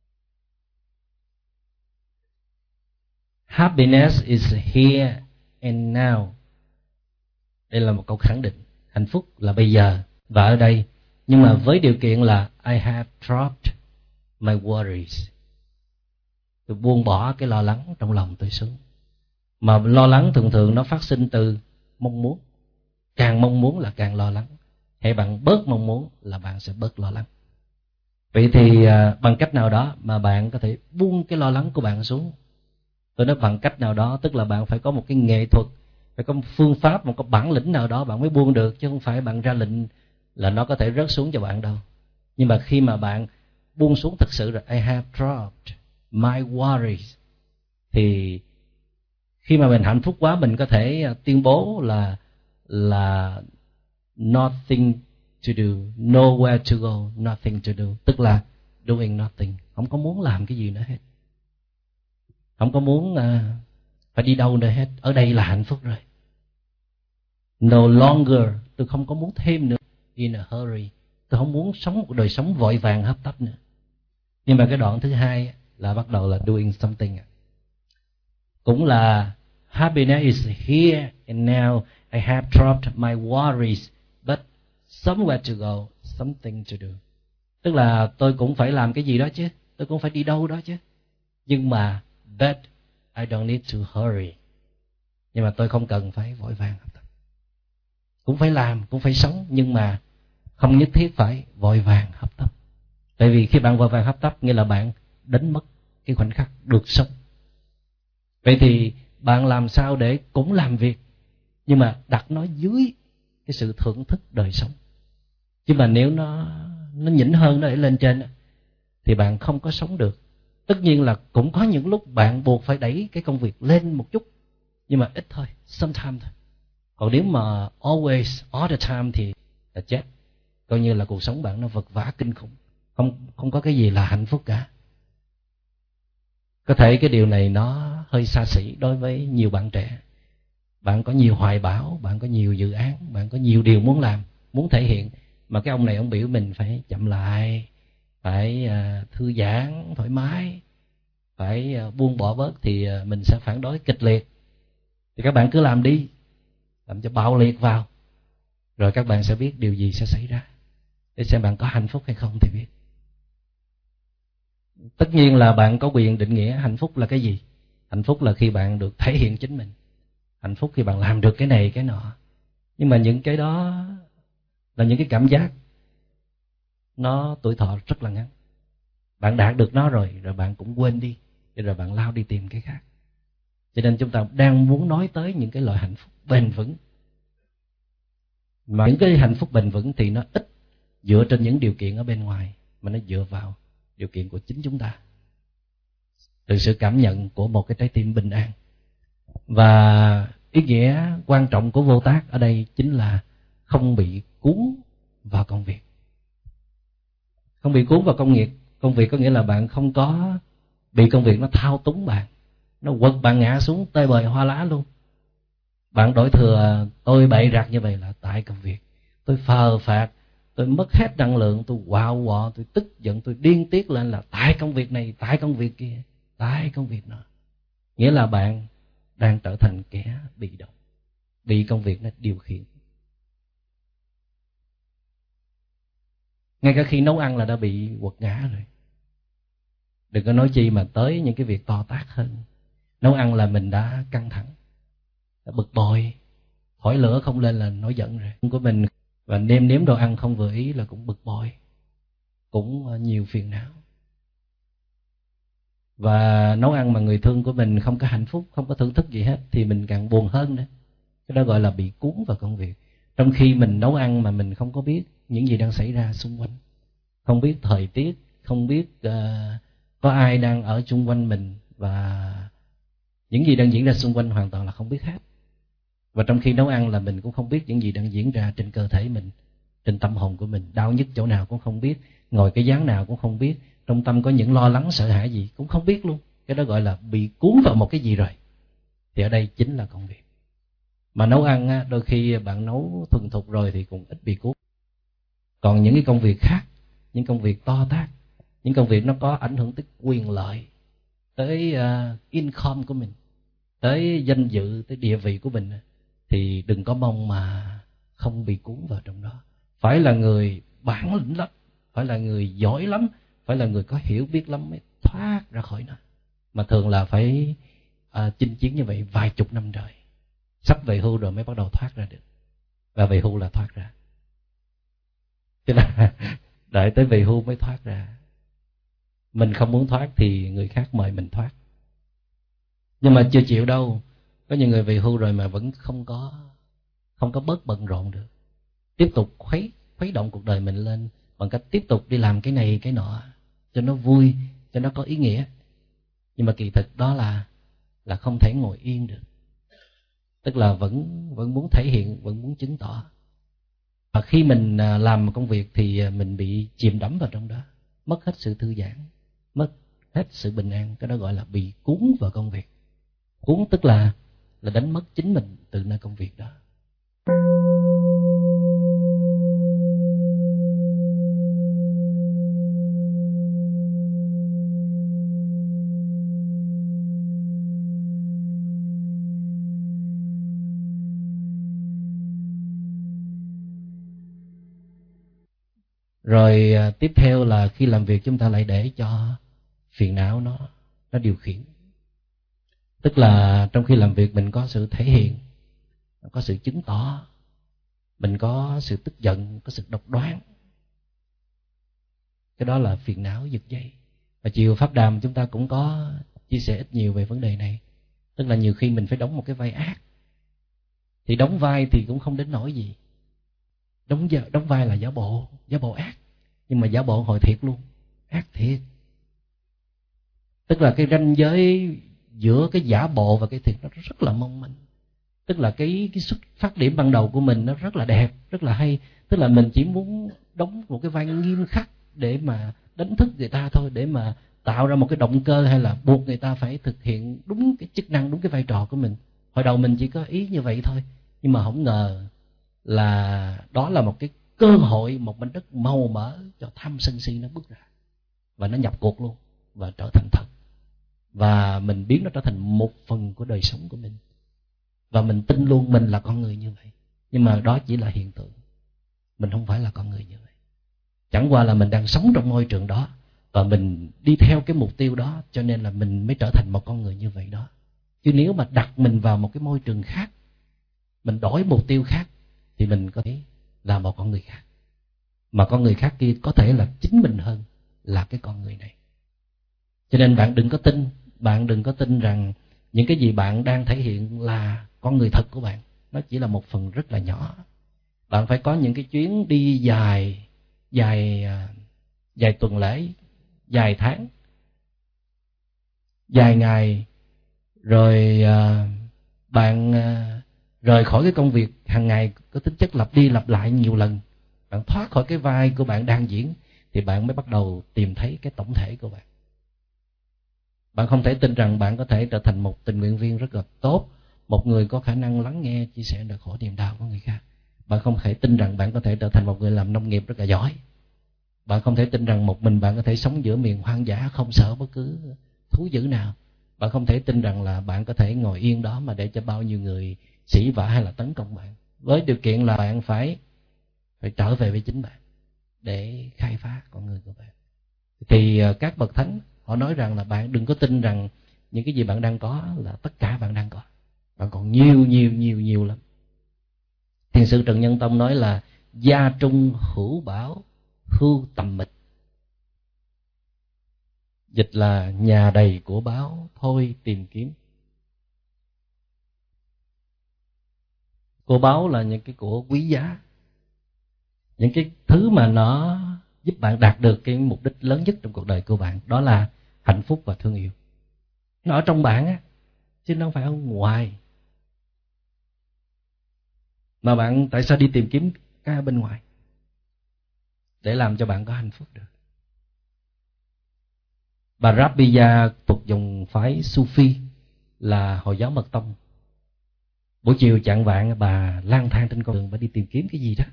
Happiness is here and now. Đây là một câu khẳng định. Hạnh phúc là bây giờ và ở đây, nhưng mà với điều kiện là I have dropped my worries. Tôi buông bỏ cái lo lắng trong lòng tôi xuống. Mà lo lắng thường thường nó phát sinh từ mong muốn. Càng mong muốn là càng lo lắng. Hãy bạn bớt mong muốn là bạn sẽ bớt lo lắng. Vậy thì à, bằng cách nào đó mà bạn có thể buông cái lo lắng của bạn xuống. Tôi nói bằng cách nào đó tức là bạn phải có một cái nghệ thuật, phải có một phương pháp, một cái bản lĩnh nào đó bạn mới buông được, chứ không phải bạn ra lệnh là nó có thể rớt xuống cho bạn đâu. Nhưng mà khi mà bạn buông xuống thật sự rồi, I have dropped my worries, thì khi mà mình hạnh phúc quá, mình có thể tuyên bố là là nothing to do, nowhere to go, nothing to do, tức là doing nothing, không có muốn làm cái gì nữa hết, không có muốn uh, phải đi đâu nữa hết, ở đây là hạnh phúc rồi. No longer, tôi không có muốn thêm nữa. In a hurry, tôi không muốn sống một đời sống vội vàng hấp tấp nữa. Nhưng mà cái đoạn thứ hai là bắt đầu là doing something, cũng là happiness is here and now. I have dropped my worries, but somewhere to go, something to do. Tức là tôi cũng phải làm cái gì đó chứ, tôi cũng phải đi đâu đó chứ. Nhưng mà but I don't need to hurry. Nhưng mà tôi không cần phải vội vàng học tập. Cũng phải làm, cũng phải sống, nhưng mà không nhất thiết phải vội vàng học tập. Tại vì khi bạn vội vàng học tập nghĩa là bạn đánh mất cái khoảnh khắc được sống. Vậy thì bạn làm sao để cũng làm việc, nhưng mà đặt nó dưới cái sự thưởng thức đời sống. Chứ mà nếu nó nó nhỉnh hơn, nó để lên trên thì bạn không có sống được. Tất nhiên là cũng có những lúc bạn buộc phải đẩy cái công việc lên một chút, nhưng mà ít thôi, sometimes thôi. Còn nếu mà always, all the time thì là chết. Coi như là cuộc sống bạn nó vật vã kinh khủng. Không, không có cái gì là hạnh phúc cả. Có thể cái điều này nó hơi xa xỉ đối với nhiều bạn trẻ. Bạn có nhiều hoài bão, bạn có nhiều dự án, bạn có nhiều điều muốn làm, muốn thể hiện. Mà cái ông này ông biểu mình phải chậm lại, phải uh, thư giãn, thoải mái, phải uh, buông bỏ bớt, thì uh, mình sẽ phản đối kịch liệt. Thì các bạn cứ làm đi, làm cho bạo liệt vào, rồi các bạn sẽ biết điều gì sẽ xảy ra. Để xem bạn có hạnh phúc hay không thì biết. Tất nhiên là bạn có quyền định nghĩa hạnh phúc là cái gì. Hạnh phúc là khi bạn được thể hiện chính mình. Hạnh phúc khi bạn làm được cái này cái nọ. Nhưng mà những cái đó là những cái cảm giác nó tuổi thọ rất là ngắn. Bạn đạt được nó rồi, rồi bạn cũng quên đi, rồi bạn lao đi tìm cái khác. Cho nên chúng ta đang muốn nói tới những cái loại hạnh phúc bền vững. Mà những cái hạnh phúc bền vững thì nó ít dựa trên những điều kiện ở bên ngoài, mà nó dựa vào điều kiện của chính chúng ta. Từ sự cảm nhận của một cái trái tim bình an. Và ý nghĩa quan trọng của vô tác ở đây chính là không bị cuốn vào công việc. Không bị cuốn vào công việc. Công việc có nghĩa là bạn không có bị công việc nó thao túng bạn, nó quật bạn ngã xuống tơi bời hoa lá luôn. Bạn đổi thừa tôi bậy rạc như vậy là tại công việc. Tôi phờ phạt, tôi mất hết năng lượng, tôi quạo quọ, tôi tức giận, tôi điên tiết lên là tại công việc này, tại công việc kia, tại công việc nọ. Nghĩa là bạn đang trở thành kẻ bị động, bị công việc nó điều khiển. Ngay cả khi nấu ăn là đã bị quật ngã rồi. Đừng có nói chi mà tới những cái việc to tát hơn. Nấu ăn là mình đã căng thẳng, đã bực bội, hỏi lửa không lên là nổi giận rồi của mình. Và nêm nếm đồ ăn không vừa ý là cũng bực bội, cũng nhiều phiền não. Và nấu ăn mà người thương của mình không có hạnh phúc, không có thưởng thức gì hết thì mình càng buồn hơn nữa. Cái đó gọi là bị cuốn vào công việc. Trong khi mình nấu ăn mà mình không có biết những gì đang xảy ra xung quanh, không biết thời tiết, không biết uh, có ai đang ở xung quanh mình, và những gì đang diễn ra xung quanh hoàn toàn là không biết hết. Và trong khi nấu ăn là mình cũng không biết những gì đang diễn ra trên cơ thể mình, trên tâm hồn của mình. Đau nhức chỗ nào cũng không biết, ngồi cái dáng nào cũng không biết, trong tâm có những lo lắng sợ hãi gì cũng không biết luôn. Cái đó gọi là bị cuốn vào một cái gì rồi. Thì ở đây chính là công việc. Mà nấu ăn á, đôi khi bạn nấu thuần thục rồi thì cũng ít bị cuốn. Còn những cái công việc khác, những công việc to tát, những công việc nó có ảnh hưởng tới quyền lợi, tới uh, income của mình, tới danh dự, tới địa vị của mình, thì đừng có mong mà không bị cuốn vào trong đó. Phải là người bản lĩnh lắm, phải là người giỏi lắm, phải là người có hiểu biết lắm mới thoát ra khỏi nó. Mà thường là phải à, chinh chiến như vậy vài chục năm trời, sắp về hưu rồi mới bắt đầu thoát ra được. Và về hưu là thoát ra, chứ là đợi tới về hưu mới thoát ra. Mình không muốn thoát thì người khác mời mình thoát. Nhưng mà chưa chịu đâu. Có những người về hưu rồi mà vẫn không có không có bớt bận rộn được, tiếp tục khuấy khuấy động cuộc đời mình lên bằng cách tiếp tục đi làm cái này cái nọ cho nó vui, cho nó có ý nghĩa. Nhưng mà kỳ thực đó là là không thể ngồi yên được. Tức là vẫn vẫn muốn thể hiện, vẫn muốn chứng tỏ. Và khi mình làm một công việc thì mình bị chìm đắm vào trong đó, mất hết sự thư giãn, mất hết sự bình an. Cái đó gọi là bị cuốn vào công việc. Cuốn tức là là đánh mất chính mình từ nơi công việc đó. Rồi tiếp theo là khi làm việc chúng ta lại để cho phiền não nó nó điều khiển. Tức là trong khi làm việc mình có sự thể hiện, có sự chứng tỏ, mình có sự tức giận, có sự độc đoán. Cái đó là phiền não giật dây. Và chiều pháp đàm chúng ta cũng có chia sẻ ít nhiều về vấn đề này. Tức là nhiều khi mình phải đóng một cái vai ác. Thì đóng vai thì cũng không đến nỗi gì. Đóng, đóng vai là giả bộ, giả bộ ác. Nhưng mà giả bộ hồi thiệt luôn, ác thiệt. Tức là cái ranh giới giữa cái giả bộ và cái thiệt nó rất là mong manh. Tức là cái, cái xuất phát điểm ban đầu của mình nó rất là đẹp, rất là hay. Tức là mình chỉ muốn đóng một cái vai nghiêm khắc để mà đánh thức người ta thôi, để mà tạo ra một cái động cơ hay là buộc người ta phải thực hiện đúng cái chức năng, đúng cái vai trò của mình. Hồi đầu mình chỉ có ý như vậy thôi, nhưng mà không ngờ là đó là một cái cơ hội, một mảnh đất màu mỡ cho tham sân si nó bước ra. Và nó nhập cuộc luôn, và trở thành thật. Và mình biến nó trở thành một phần của đời sống của mình. Và mình tin luôn mình là con người như vậy. Nhưng mà đó chỉ là hiện tượng. Mình không phải là con người như vậy. Chẳng qua là mình đang sống trong môi trường đó, và mình đi theo cái mục tiêu đó, cho nên là mình mới trở thành một con người như vậy đó. Chứ nếu mà đặt mình vào một cái môi trường khác, mình đổi mục tiêu khác, thì mình có thể là một con người khác. Mà con người khác kia có thể là chính mình hơn là cái con người này. Cho nên bạn đừng có tin, bạn đừng có tin rằng những cái gì bạn đang thể hiện là con người thật của bạn. Nó chỉ là một phần rất là nhỏ. Bạn phải có những cái chuyến đi dài, dài, dài tuần lễ, dài tháng, dài ngày, rồi bạn rời khỏi cái công việc hàng ngày có tính chất lặp đi lặp lại nhiều lần. Bạn thoát khỏi cái vai của bạn đang diễn, thì bạn mới bắt đầu tìm thấy cái tổng thể của bạn. Bạn không thể tin rằng bạn có thể trở thành một tình nguyện viên rất là tốt, một người có khả năng lắng nghe, chia sẻ nỗi khổ niềm đau của người khác. Bạn không thể tin rằng bạn có thể trở thành một người làm nông nghiệp rất là giỏi. Bạn không thể tin rằng một mình bạn có thể sống giữa miền hoang dã không sợ bất cứ thú dữ nào. Bạn không thể tin rằng là bạn có thể ngồi yên đó mà để cho bao nhiêu người sỉ vả hay là tấn công bạn. Với điều kiện là bạn phải phải trở về với chính bạn để khai phá con người của bạn. Thì các bậc thánh họ nói rằng là bạn đừng có tin rằng những cái gì bạn đang có là tất cả bạn đang có. Bạn còn nhiều nhiều nhiều nhiều lắm. Thiền sư Trần Nhân Tông nói là gia trung hữu bảo, hưu tầm mịch. Dịch là nhà đầy của báo, thôi tìm kiếm. Của báo là những cái của quý giá, những cái thứ mà nó giúp bạn đạt được cái mục đích lớn nhất trong cuộc đời của bạn. Đó là hạnh phúc và thương yêu. Nó ở trong bạn á, chứ nó không phải ở ngoài. Mà bạn tại sao đi tìm kiếm cái ở bên ngoài? Để làm cho bạn có hạnh phúc được. Bà Rabbiya thuộc dòng phái Sufi, là Hồi giáo Mật Tông. Buổi chiều chạng vạng bà lang thang trên con đường, bà đi tìm kiếm cái gì đó.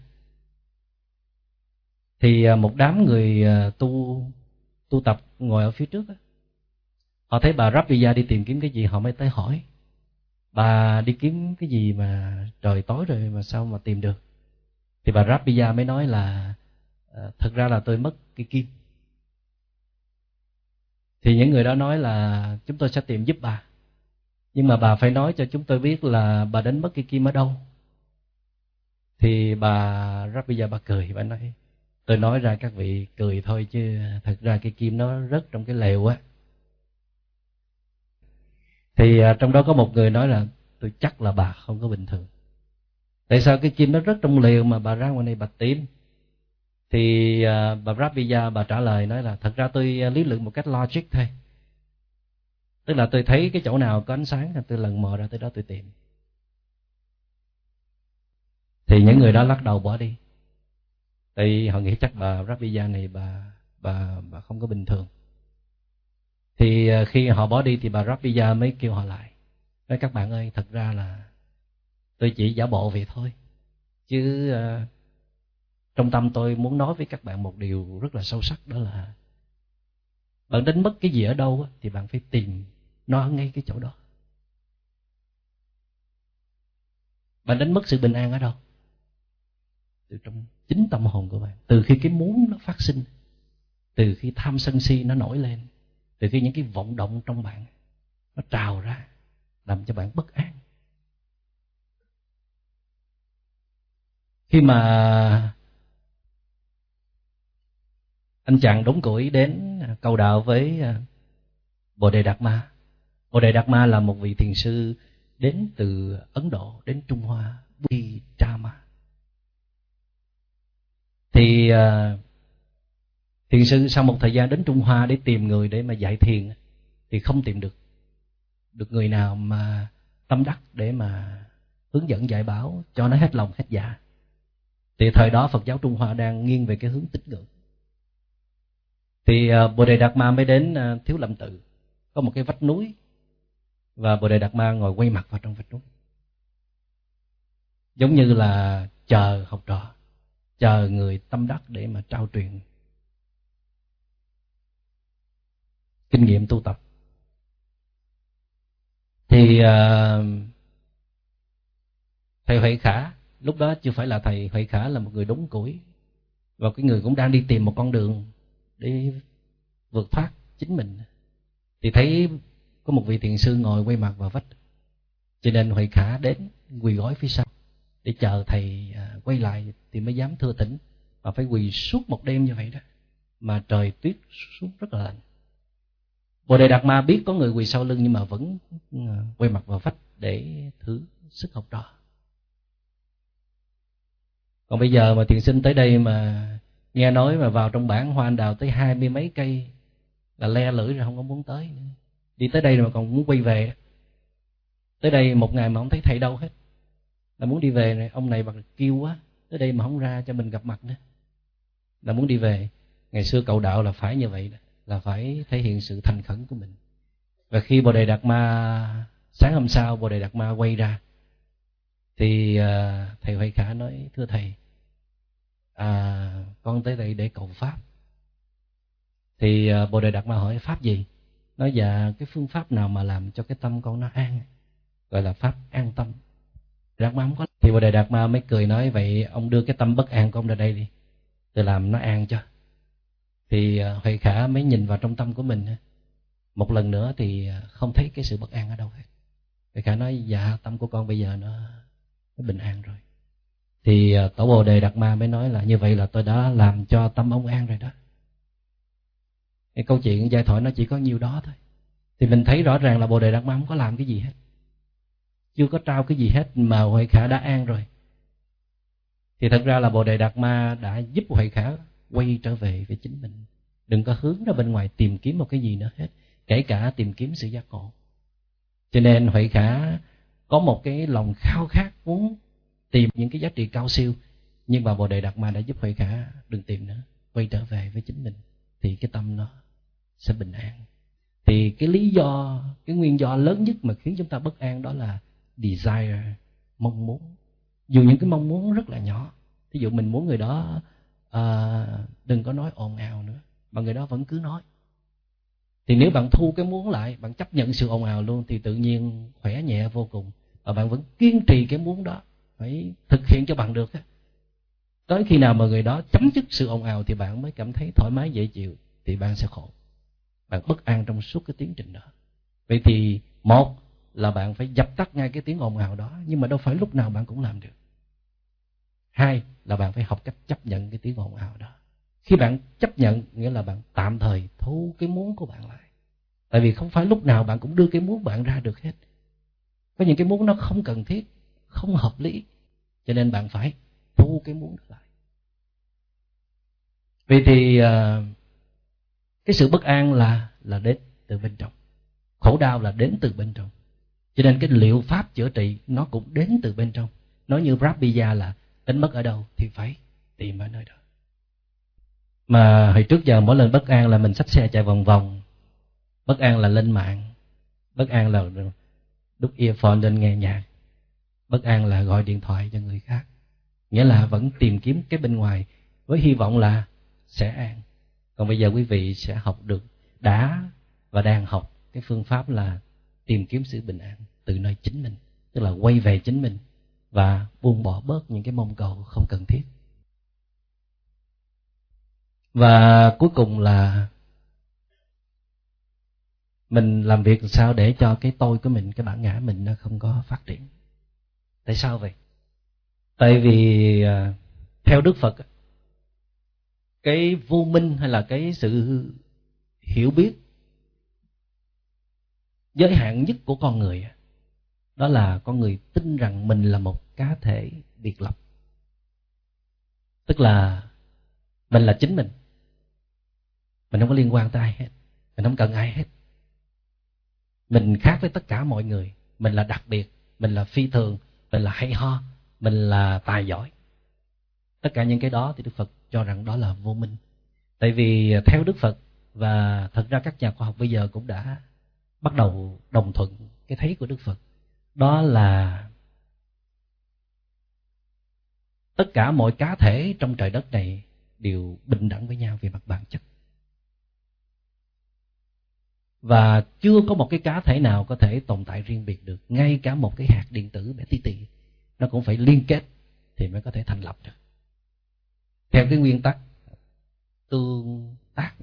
Thì một đám người tu tu tập ngồi ở phía trước đó. Họ thấy bà Rabbiya đi tìm kiếm cái gì, họ mới tới hỏi: bà đi kiếm cái gì mà trời tối rồi mà sao mà tìm được? Thì bà Rabbiya mới nói là thật ra là tôi mất cái kim. Thì những người đó nói là chúng tôi sẽ tìm giúp bà, nhưng mà bà phải nói cho chúng tôi biết là bà đánh mất cái kim ở đâu. Thì bà Rabbiya bà cười, bà nói: tôi nói ra các vị cười thôi, chứ thật ra cái kim nó rớt trong cái lều á. Thì trong đó có một người nói là tôi chắc là bà không có bình thường. Tại sao cái kim nó rớt trong lều mà bà ra ngoài này bà tìm? Thì bà Rabbiya bà trả lời nói là thật ra tôi lý luận một cách logic thôi. Tức là tôi thấy cái chỗ nào có ánh sáng thì tôi lần mò ra tới đó tôi tìm. Thì những người đó lắc đầu bỏ đi. Tại vì họ nghĩ chắc bà Rabbiya này bà bà bà không có bình thường. Thì khi họ bỏ đi thì bà Rabbiya mới kêu họ lại, nói các bạn ơi, thật ra là tôi chỉ giả bộ vậy thôi, chứ uh, trong tâm tôi muốn nói với các bạn một điều rất là sâu sắc. Đó là bạn đánh mất cái gì ở đâu thì bạn phải tìm nó ở ngay cái chỗ đó. Bạn đánh mất sự bình an ở đâu? Từ trong chính tâm hồn của bạn. Từ khi cái muốn nó phát sinh, từ khi tham sân si nó nổi lên, từ khi những cái vọng động trong bạn nó trào ra, làm cho bạn bất an. Khi mà anh chàng đốn củi đến cầu đạo với Bồ Đề Đạt Ma. Bồ Đề Đạt Ma là một vị thiền sư đến từ Ấn Độ, đến Trung Hoa, Bodhidharma. Thì uh, thiền sư sau một thời gian đến Trung Hoa để tìm người để mà dạy thiền, thì không tìm được được người nào mà tâm đắc để mà hướng dẫn dạy bảo cho nó hết lòng hết dạ. Thì thời đó Phật giáo Trung Hoa đang nghiêng về cái hướng tín ngưỡng. Thì uh, Bồ Đề Đạt Ma mới đến uh, Thiếu Lâm Tự, có một cái vách núi, và Bồ Đề Đạt Ma ngồi quay mặt vào trong vách núi, giống như là chờ học trò, chờ người tâm đắc để mà trao truyền kinh nghiệm tu tập. Thì uh, thầy Huệ Khả, lúc đó chưa phải là thầy, Huệ Khả là một người đốn củi, và cái người cũng đang đi tìm một con đường để vượt thoát chính mình. Thì thấy có một vị thiền sư ngồi quay mặt vào vách, cho nên Huệ Khả đến quỳ gối phía sau để chờ thầy quay lại thì mới dám thưa thỉnh. Mà phải quỳ suốt một đêm như vậy đó, mà trời tuyết xuống rất là lạnh. Bồ Đề Đạt Ma biết có người quỳ sau lưng, nhưng mà vẫn quay mặt vào vách để thử sức học trò. Còn bây giờ mà thiền sinh tới đây mà nghe nói mà vào trong bản hoa anh đào tới hai mươi mấy cây là le lưỡi rồi, không có muốn tới nữa. Đi tới đây mà còn muốn quay về. Tới đây một ngày mà không thấy thầy đâu hết, là muốn đi về này. Ông này bằng kêu quá, tới đây mà không ra cho mình gặp mặt nữa, là muốn đi về. Ngày xưa cầu đạo là phải như vậy đó, là phải thể hiện sự thành khẩn của mình. Và khi Bồ Đề Đạt Ma sáng hôm sau Bồ Đề Đạt Ma quay ra, thì uh, thầy Huệ Khả nói: thưa thầy, à, con tới đây để cầu pháp. Thì uh, Bồ Đề Đạt Ma hỏi: pháp gì? Nói: dạ, cái phương pháp nào mà làm cho cái tâm con nó an, gọi là pháp an tâm. Đạt Ma không có. Thì Bồ Đề Đạt Ma mới cười nói: vậy ông đưa cái tâm bất an của ông ra đây đi, tôi làm nó an cho. Thì uh, Huệ Khả mới nhìn vào trong tâm của mình một lần nữa, thì không thấy cái sự bất an ở đâu hết. Huệ Khả nói: dạ, tâm của con bây giờ nó, nó bình an rồi. Thì uh, Tổ Bồ Đề Đạt Ma mới nói là: như vậy là tôi đã làm cho tâm ông an rồi đó. Cái câu chuyện giai thoại nó chỉ có nhiêu đó thôi. Thì mình thấy rõ ràng là Bồ Đề Đạt Ma không có làm cái gì hết, chưa có trao cái gì hết, mà Huệ Khả đã an rồi. Thì thật ra là Bồ Đề Đạt Ma đã giúp Huệ Khả quay trở về với chính mình. Đừng có hướng ra bên ngoài tìm kiếm một cái gì nữa hết, kể cả tìm kiếm sự giác ngộ. Cho nên Huệ Khả có một cái lòng khao khát muốn tìm những cái giá trị cao siêu, nhưng mà Bồ Đề Đạt Ma đã giúp Huệ Khả đừng tìm nữa, quay trở về với chính mình, thì cái tâm nó sẽ bình an. Thì cái lý do, cái nguyên do lớn nhất mà khiến chúng ta bất an đó là desire, mong muốn. Dù những cái mong muốn rất là nhỏ, ví dụ mình muốn người đó à, đừng có nói ồn ào nữa, mà người đó vẫn cứ nói. Thì nếu bạn thu cái muốn lại, bạn chấp nhận sự ồn ào luôn, thì tự nhiên khỏe nhẹ vô cùng. Và bạn vẫn kiên trì cái muốn đó, phải thực hiện cho bằng được. Tới khi nào mà người đó chấm dứt sự ồn ào thì bạn mới cảm thấy thoải mái dễ chịu, thì bạn sẽ khổ, bạn bất an trong suốt cái tiến trình đó. Vậy thì một là bạn phải dập tắt ngay cái tiếng ồn ào đó, nhưng mà đâu phải lúc nào bạn cũng làm được. Hai là bạn phải học cách chấp nhận cái tiếng ồn ào đó. Khi bạn chấp nhận, nghĩa là bạn tạm thời thu cái muốn của bạn lại. Tại vì không phải lúc nào bạn cũng đưa cái muốn bạn ra được hết. Có những cái muốn nó không cần thiết, không hợp lý, cho nên bạn phải thu cái muốn lại. Vậy thì cái sự bất an là là đến từ bên trong, khổ đau là đến từ bên trong. Cho nên cái liệu pháp chữa trị nó cũng đến từ bên trong. Nói như Prabhupada là đánh mất ở đâu thì phải tìm ở nơi đó. Mà hồi trước giờ mỗi lần bất an là mình xách xe chạy vòng vòng, bất an là lên mạng, bất an là đút earphone lên nghe nhạc, bất an là gọi điện thoại cho người khác. Nghĩa là vẫn tìm kiếm cái bên ngoài với hy vọng là sẽ an. Còn bây giờ quý vị sẽ học được, đã và đang học cái phương pháp là tìm kiếm sự bình an từ nơi chính mình, tức là quay về chính mình và buông bỏ bớt những cái mong cầu không cần thiết. Và cuối cùng là mình làm việc sao để cho cái tôi của mình, cái bản ngã mình nó không có phát triển. Tại sao vậy? Tại vì theo Đức Phật, cái vô minh hay là cái sự hiểu biết giới hạn nhất của con người, đó là con người tin rằng mình là một cá thể biệt lập. Tức là mình là chính mình, mình không có liên quan tới ai hết, mình không cần ai hết. Mình khác với tất cả mọi người, mình là đặc biệt, mình là phi thường, mình là hay ho, mình là tài giỏi. Tất cả những cái đó thì Đức Phật cho rằng đó là vô minh. Tại vì theo Đức Phật, và thật ra các nhà khoa học bây giờ cũng đã bắt đầu đồng thuận cái thấy của Đức Phật, đó là tất cả mọi cá thể trong trời đất này đều bình đẳng với nhau về mặt bản chất. Và chưa có một cái cá thể nào có thể tồn tại riêng biệt được. Ngay cả một cái hạt điện tử bé tí tì, nó cũng phải liên kết thì mới có thể thành lập được, theo cái nguyên tắc tương tác.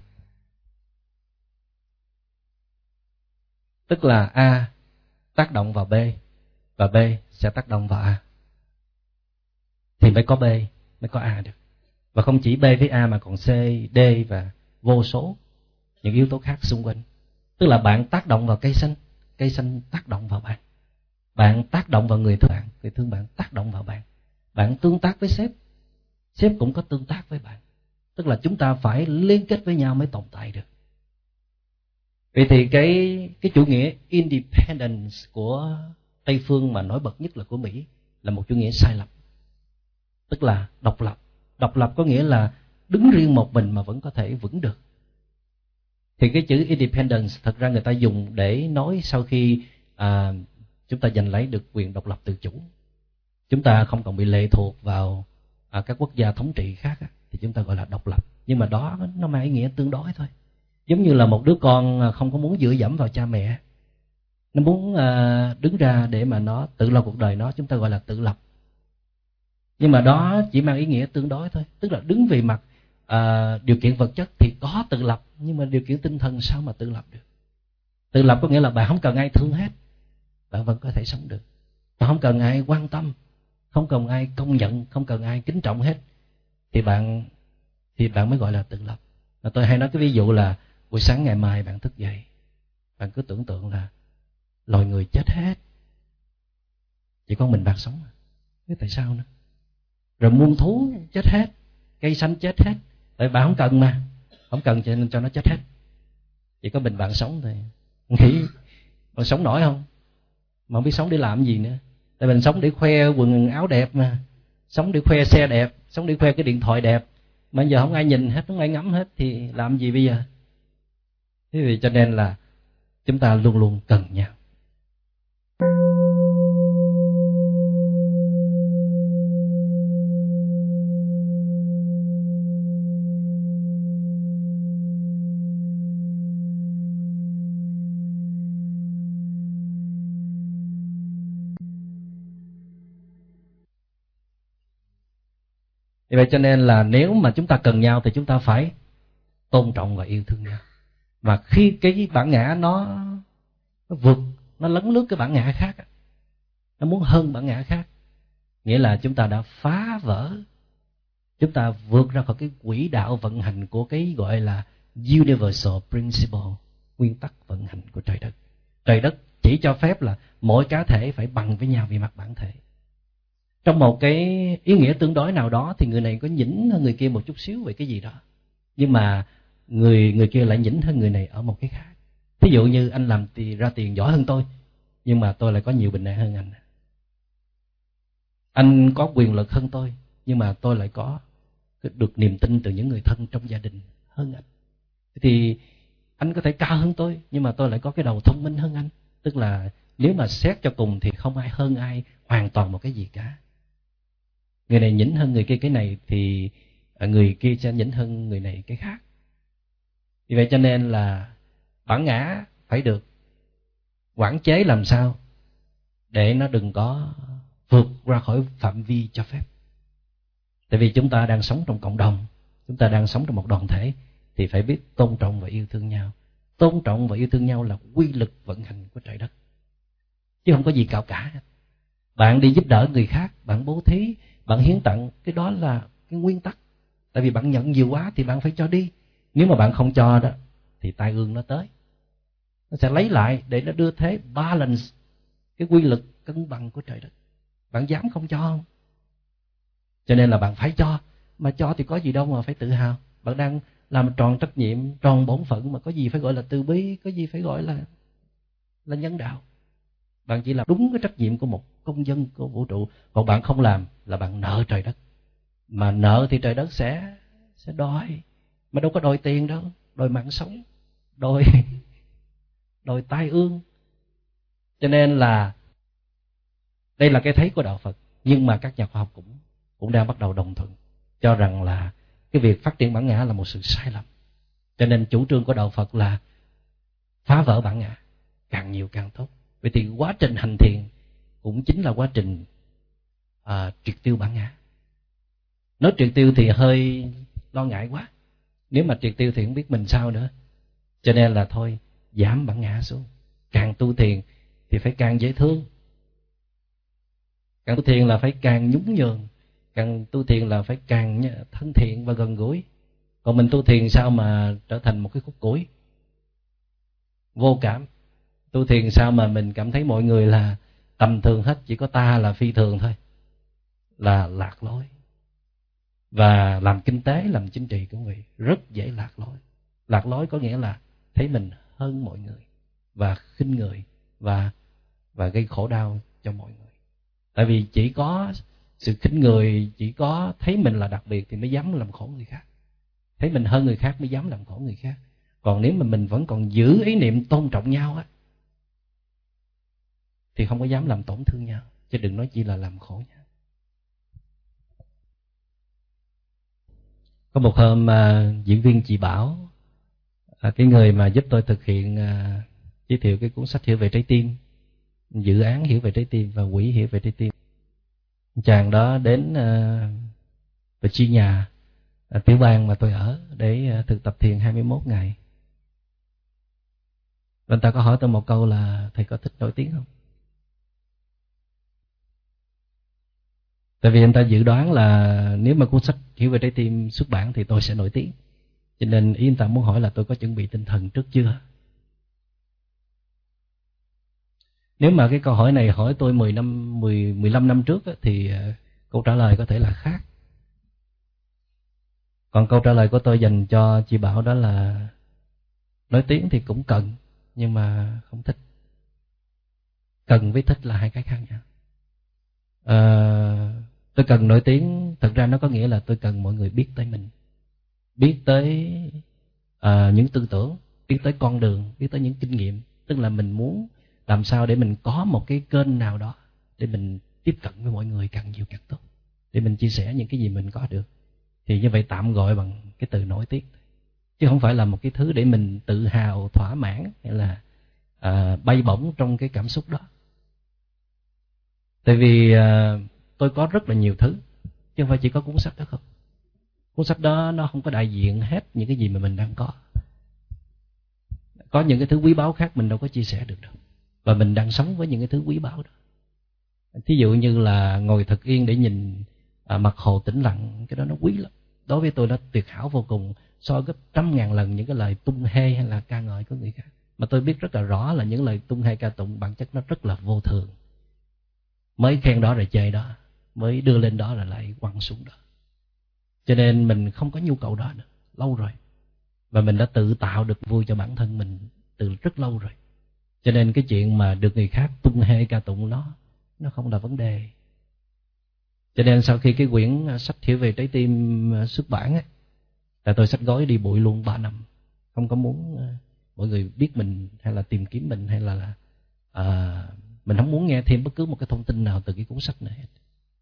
Tức là A tác động vào B, và B sẽ tác động vào A, thì mới có B, mới có A được. Và không chỉ B với A mà còn C, D và vô số những yếu tố khác xung quanh. Tức là bạn tác động vào cây xanh, cây xanh tác động vào bạn. Bạn tác động vào người thương bạn, người thương bạn tác động vào bạn. Bạn tương tác với sếp, sếp cũng có tương tác với bạn. Tức là chúng ta phải liên kết với nhau mới tồn tại được. Vậy thì cái, cái chủ nghĩa independence của Tây Phương mà nổi bật nhất là của Mỹ là một chủ nghĩa sai lầm. Tức là độc lập. Độc lập có nghĩa là đứng riêng một mình mà vẫn có thể vững được. Thì cái chữ independence thật ra người ta dùng để nói sau khi à, chúng ta giành lấy được quyền độc lập tự chủ, chúng ta không còn bị lệ thuộc vào à, các quốc gia thống trị khác, thì chúng ta gọi là độc lập. Nhưng mà đó nó mang ý nghĩa tương đối thôi. Giống như là một đứa con không có muốn dựa dẫm vào cha mẹ, nó muốn à, đứng ra để mà nó tự lo cuộc đời nó, chúng ta gọi là tự lập. Nhưng mà đó chỉ mang ý nghĩa tương đối thôi. Tức là đứng về mặt à, điều kiện vật chất thì có tự lập, nhưng mà điều kiện tinh thần sao mà tự lập được? Tự lập có nghĩa là bạn không cần ai thương hết, bạn vẫn có thể sống được. Bạn không cần ai quan tâm, không cần ai công nhận, không cần ai kính trọng hết, thì bạn thì bạn mới gọi là tự lập. Và tôi hay nói cái ví dụ là buổi sáng ngày mai bạn thức dậy, bạn cứ tưởng tượng là loài người chết hết, chỉ có mình bạn sống. Thế tại sao nữa? Rồi muôn thú chết hết, cây xanh chết hết, tại bạn không cần mà, không cần cho nên cho nó chết hết, chỉ có mình bạn sống thôi. Nghĩ bạn sống nổi không? Mà không biết sống để làm gì nữa. Tại mình sống để khoe quần áo đẹp mà, sống để khoe xe đẹp, sống để khoe cái điện thoại đẹp, mà giờ không ai nhìn hết, không ai ngắm hết, thì làm gì bây giờ? Thế vì cho nên là chúng ta luôn luôn cần nhau. Vì vậy cho nên là nếu mà chúng ta cần nhau thì chúng ta phải tôn trọng và yêu thương nhau. Mà khi cái bản ngã nó, nó vượt, nó lấn lướt cái bản ngã khác, nó muốn hơn bản ngã khác, nghĩa là chúng ta đã phá vỡ, chúng ta vượt ra khỏi cái quỹ đạo vận hành của cái gọi là universal principle, nguyên tắc vận hành của trời đất. Trời đất chỉ cho phép là mỗi cá thể phải bằng với nhau về mặt bản thể. Trong một cái ý nghĩa tương đối nào đó thì người này có nhỉnh hơn người kia một chút xíu về cái gì đó, nhưng mà người người kia lại nhỉnh hơn người này ở một cái khác. Ví dụ như anh làm tiền, ra tiền giỏi hơn tôi, nhưng mà tôi lại có nhiều bệnh nạn hơn anh. Anh có quyền lực hơn tôi, nhưng mà tôi lại có được niềm tin từ những người thân trong gia đình hơn anh. Thì anh có thể cao hơn tôi, nhưng mà tôi lại có cái đầu thông minh hơn anh. Tức là nếu mà xét cho cùng thì không ai hơn ai hoàn toàn một cái gì cả. Người này nhỉnh hơn người kia cái này thì người kia sẽ nhỉnh hơn người này cái khác. Vì vậy cho nên là bản ngã phải được quản chế làm sao để nó đừng có vượt ra khỏi phạm vi cho phép. Tại vì chúng ta đang sống trong cộng đồng, chúng ta đang sống trong một đoàn thể, thì phải biết tôn trọng và yêu thương nhau. tôn trọng và yêu thương nhau là quy luật vận hành của trời đất, chứ không có gì cạo cả. Bạn đi giúp đỡ người khác, bạn bố thí, bạn hiến tặng, cái đó là cái nguyên tắc. Tại vì bạn nhận nhiều quá thì bạn phải cho đi. Nếu mà bạn không cho đó thì tai ương nó tới, nó sẽ lấy lại để nó đưa thế balance cái quy luật cân bằng của trời đất. Bạn dám không cho không? Cho nên là bạn phải cho. Mà cho thì có gì đâu mà phải tự hào. Bạn đang làm tròn trách nhiệm, tròn bổn phận, mà có gì phải gọi là từ bi, có gì phải gọi là là nhân đạo. Bạn chỉ làm đúng cái trách nhiệm của một công dân của vũ trụ. Còn bạn không làm là bạn nợ trời đất. Mà nợ thì trời đất sẽ sẽ đòi. Mà đâu có đòi tiền đâu, đòi mạng sống, đòi đòi tai ương. Cho nên là đây là cái thấy của đạo Phật. Nhưng mà các nhà khoa học cũng cũng đang bắt đầu đồng thuận, cho rằng là cái việc phát triển bản ngã là một sự sai lầm. Cho nên chủ trương của đạo Phật là phá vỡ bản ngã, càng nhiều càng tốt. Vậy thì quá trình hành thiền cũng chính là quá trình à, triệt tiêu bản ngã. Nói triệt tiêu thì hơi lo ngại quá. Nếu mà triệt tiêu thì không biết mình sao nữa. Cho nên là thôi, giảm bản ngã xuống. Càng tu thiền thì phải càng dễ thương. Càng tu thiền là phải càng nhún nhường. Càng tu thiền là phải càng thân thiện và gần gũi. Còn mình tu thiền sao mà trở thành một cái khúc củi vô cảm. Tu thiền sao mà mình cảm thấy mọi người là tầm thường hết, chỉ có ta là phi thường thôi, là lạc lối. Và làm kinh tế, làm chính trị cũng vậy, rất dễ lạc lối. Lạc lối có nghĩa là thấy mình hơn mọi người và khinh người và và gây khổ đau cho mọi người. Tại vì chỉ có sự khinh người, chỉ có thấy mình là đặc biệt thì mới dám làm khổ người khác. Thấy mình hơn người khác mới dám làm khổ người khác. Còn nếu mà mình vẫn còn giữ ý niệm tôn trọng nhau á, thì không có dám làm tổn thương nhau, chứ đừng nói chi là làm khổ nhau. Có một hôm à, diễn viên chị Bảo, à, cái người mà giúp tôi thực hiện à, giới thiệu cái cuốn sách Hiểu về trái tim, dự án Hiểu về trái tim và quỹ Hiểu về trái tim, chàng đó đến à, Virginia, à, tiểu bang mà tôi ở, để à, thực tập thiền hai mươi mốt ngày. Và người ta có hỏi tôi một câu là thầy có thích nổi tiếng không? Tại vì người ta dự đoán là nếu mà cuốn sách Hiểu về trái tim xuất bản thì tôi sẽ nổi tiếng. Cho nên ý người ta muốn hỏi là tôi có chuẩn bị tinh thần trước chưa? Nếu mà cái câu hỏi này hỏi tôi mười năm, mười, mười lăm năm trước thì câu trả lời có thể là khác. Còn câu trả lời của tôi dành cho chị Bảo đó là nổi tiếng thì cũng cần, nhưng mà không thích. Cần với thích là hai cái khác nhau. À, tôi cần nổi tiếng, thật ra nó có nghĩa là tôi cần mọi người biết tới mình, biết tới à, những tư tưởng, biết tới con đường, biết tới những kinh nghiệm. Tức là mình muốn làm sao để mình có một cái kênh nào đó để mình tiếp cận với mọi người càng nhiều càng tốt, để mình chia sẻ những cái gì mình có được. Thì như vậy tạm gọi bằng cái từ nổi tiếng, chứ không phải là một cái thứ để mình tự hào, thỏa mãn hay là à, bay bổng trong cái cảm xúc đó. Tại vì à, tôi có rất là nhiều thứ, chứ không phải chỉ có cuốn sách đó không. Cuốn sách đó nó không có đại diện hết những cái gì mà mình đang có. Có những cái thứ quý báu khác mình đâu có chia sẻ được đâu. Và mình đang sống với những cái thứ quý báu đó. Thí dụ như là ngồi thật yên để nhìn à, mặt hồ tĩnh lặng, cái đó nó quý lắm. Đối với tôi nó tuyệt hảo vô cùng, so gấp trăm ngàn lần những cái lời tung hê hay là ca ngợi của người khác. Mà tôi biết rất là rõ là những lời tung hê ca tụng bản chất nó rất là vô thường. Mới khen đó rồi chê đó, mới đưa lên đó rồi lại quăng xuống đó. Cho nên mình không có nhu cầu đó nữa, lâu rồi. Và mình đã tự tạo được vui cho bản thân mình từ rất lâu rồi. Cho nên cái chuyện mà được người khác tung hê ca tụng nó nó không là vấn đề. Cho nên sau khi cái quyển sách Hiểu về trái tim xuất bản ấy, là tôi xách gói đi bụi luôn ba năm. Không có muốn mọi người biết mình hay là tìm kiếm mình, hay là à, mình không muốn nghe thêm bất cứ một cái thông tin nào từ cái cuốn sách này hết.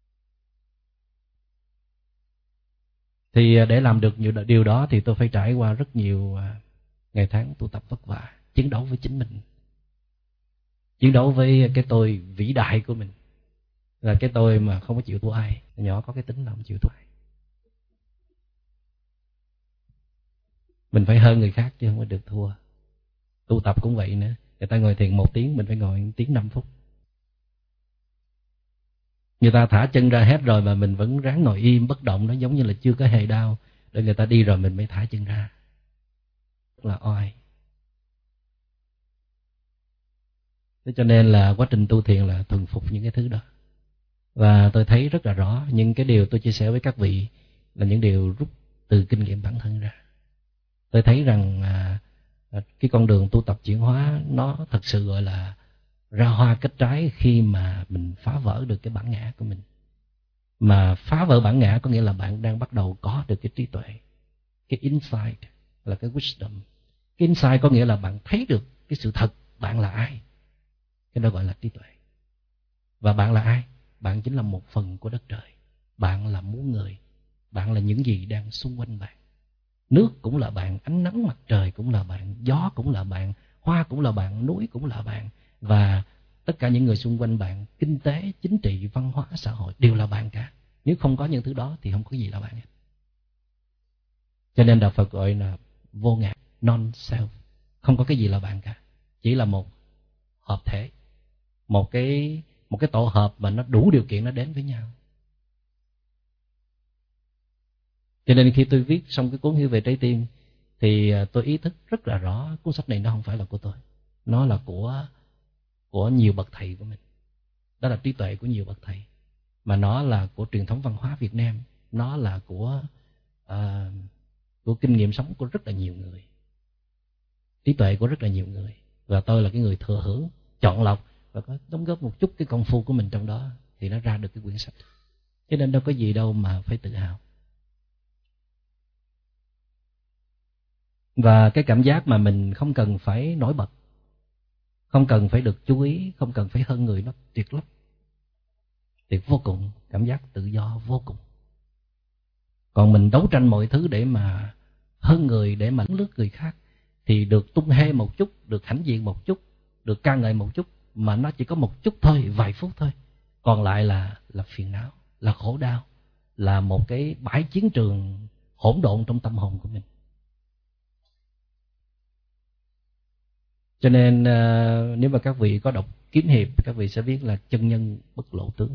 Thì để làm được nhiều điều đó thì tôi phải trải qua rất nhiều ngày tháng tu tập vất vả, chiến đấu với chính mình, chiến đấu với cái tôi vĩ đại của mình, là cái tôi mà không có chịu thua ai. Nhỏ có cái tính là không chịu thua ai. Mình phải hơn người khác chứ không có được thua. Tu tập cũng vậy nữa. Người ta ngồi thiền một tiếng, mình phải ngồi một tiếng năm phút. Người ta thả chân ra hết rồi mà mình vẫn ráng ngồi im bất động, nó giống như là chưa có hề đau. Để người ta đi rồi mình mới thả chân ra. Rất là oai. Thế cho nên là quá trình tu thiền là thuần phục những cái thứ đó. Và tôi thấy rất là rõ những cái điều tôi chia sẻ với các vị là những điều rút từ kinh nghiệm bản thân ra. Tôi thấy rằng à, cái con đường tu tập chuyển hóa nó thật sự gọi là ra hoa kết trái khi mà mình phá vỡ được cái bản ngã của mình. Mà phá vỡ bản ngã có nghĩa là bạn đang bắt đầu có được cái trí tuệ, cái insight là cái wisdom. Cái insight có nghĩa là bạn thấy được cái sự thật bạn là ai. Cái đó gọi là trí tuệ. Và bạn là ai? Bạn chính là một phần của đất trời. Bạn là muôn người. Bạn là những gì đang xung quanh bạn. Nước cũng là bạn, ánh nắng mặt trời cũng là bạn, gió cũng là bạn, hoa cũng là bạn, núi cũng là bạn. Và tất cả những người xung quanh bạn, kinh tế, chính trị, văn hóa, xã hội đều là bạn cả. Nếu không có những thứ đó thì không có gì là bạn hết. Cho nên Đạo Phật gọi là vô ngã, non-self. Không có cái gì là bạn cả. Chỉ là một hợp thể. Một cái, một cái tổ hợp mà nó đủ điều kiện nó đến với nhau. Cho nên khi tôi viết xong cái cuốn Hiểu Về Trái Tim thì tôi ý thức rất là rõ cuốn sách này nó không phải là của tôi. Nó là của, của nhiều bậc thầy của mình. Đó là trí tuệ của nhiều bậc thầy. Mà nó là của truyền thống văn hóa Việt Nam. Nó là của, uh, của kinh nghiệm sống của rất là nhiều người. Trí tuệ của rất là nhiều người. Và tôi là cái người thừa hưởng, chọn lọc và có đóng góp một chút cái công phu của mình trong đó thì nó ra được cái quyển sách. Cho nên đâu có gì đâu mà phải tự hào. Và cái cảm giác mà mình không cần phải nổi bật, không cần phải được chú ý, không cần phải hơn người, nó tuyệt lắm. Tuyệt vô cùng, cảm giác tự do vô cùng. Còn mình đấu tranh mọi thứ để mà hơn người, để mà lướt người khác thì được tung hê một chút, được hãnh diện một chút, được ca ngợi một chút, mà nó chỉ có một chút thôi, vài phút thôi. Còn lại là là phiền não, là khổ đau, là một cái bãi chiến trường hỗn độn trong tâm hồn của mình. Cho nên uh, nếu mà các vị có đọc Kiếm Hiệp, các vị sẽ biết là chân nhân bất lộ tướng.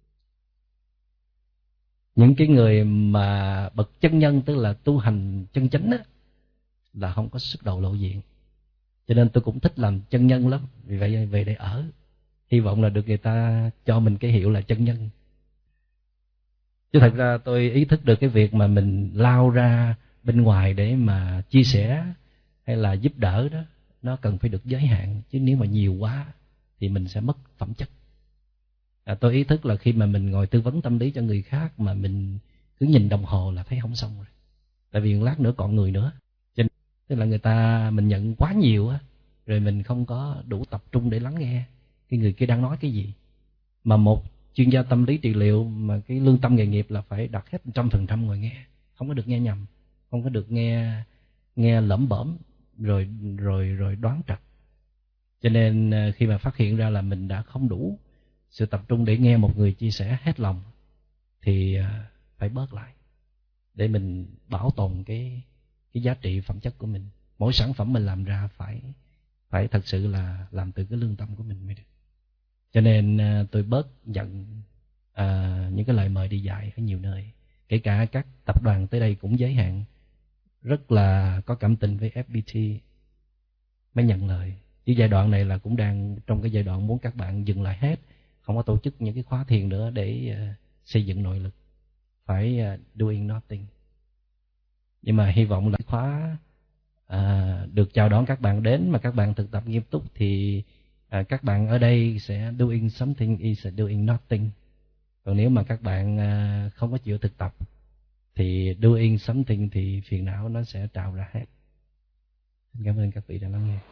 Những cái người mà bậc chân nhân, tức là tu hành chân chánh á, là không có sức đầu lộ diện. Cho nên tôi cũng thích làm chân nhân lắm. Vì vậy về đây ở, hy vọng là được người ta cho mình cái hiệu là chân nhân. Chứ thật ra tôi ý thức được cái việc mà mình lao ra bên ngoài để mà chia sẻ hay là giúp đỡ đó, nó cần phải được giới hạn. Chứ nếu mà nhiều quá thì mình sẽ mất phẩm chất. À, tôi ý thức là khi mà mình ngồi tư vấn tâm lý cho người khác mà mình cứ nhìn đồng hồ là thấy không xong rồi. Tại vì một lát nữa còn người nữa. Cho nên, tức là người ta mình nhận quá nhiều á, rồi mình không có đủ tập trung để lắng nghe cái người kia đang nói cái gì. Mà một chuyên gia tâm lý trị liệu mà cái lương tâm nghề nghiệp là phải đặt hết một trăm phần trăm ngồi nghe. Không có được nghe nhầm, không có được nghe nghe lẩm bẩm rồi rồi rồi đoán trật. Cho nên khi mà phát hiện ra là mình đã không đủ sự tập trung để nghe một người chia sẻ hết lòng thì phải bớt lại để mình bảo tồn cái cái giá trị phẩm chất của mình. Mỗi sản phẩm mình làm ra phải phải thật sự là làm từ cái lương tâm của mình mới được. Cho nên tôi bớt nhận à, những cái lời mời đi dạy ở nhiều nơi. Kể cả các tập đoàn tới đây cũng giới hạn, rất là có cảm tình với ép pê tê mới nhận lời. Chứ giai đoạn này là cũng đang trong cái giai đoạn muốn các bạn dừng lại hết, không có tổ chức những cái khóa thiền nữa để uh, xây dựng nội lực, phải uh, doing nothing. Nhưng mà hy vọng là khóa uh, được chào đón các bạn đến mà các bạn thực tập nghiêm túc thì uh, các bạn ở đây sẽ doing something is doing nothing. Còn nếu mà các bạn uh, không có chịu thực tập thì doing something thì phiền não nó sẽ trào ra hết. Cảm ơn các vị đã lắng nghe.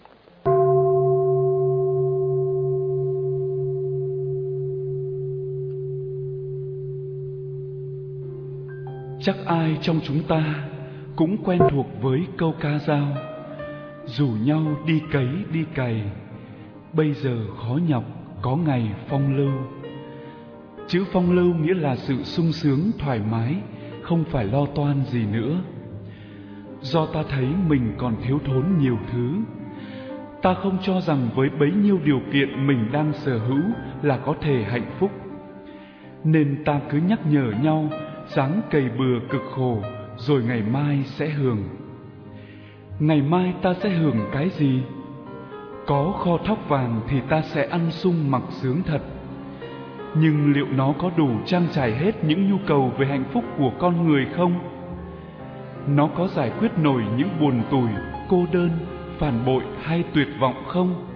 Chắc ai trong chúng ta cũng quen thuộc với câu ca dao: rủ nhau đi cấy đi cày, bây giờ khó nhọc có ngày phong lưu. Chữ phong lưu nghĩa là sự sung sướng thoải mái, không phải lo toan gì nữa. Do ta thấy mình còn thiếu thốn nhiều thứ, ta không cho rằng với bấy nhiêu điều kiện mình đang sở hữu là có thể hạnh phúc. Nên ta cứ nhắc nhở nhau, ráng cày bừa cực khổ, rồi ngày mai sẽ hưởng. Ngày mai ta sẽ hưởng cái gì? Có kho thóc vàng thì ta sẽ ăn sung mặc sướng thật. Nhưng liệu nó có đủ trang trải hết những nhu cầu về hạnh phúc của con người không? Nó có giải quyết nổi những buồn tủi, cô đơn, phản bội hay tuyệt vọng không?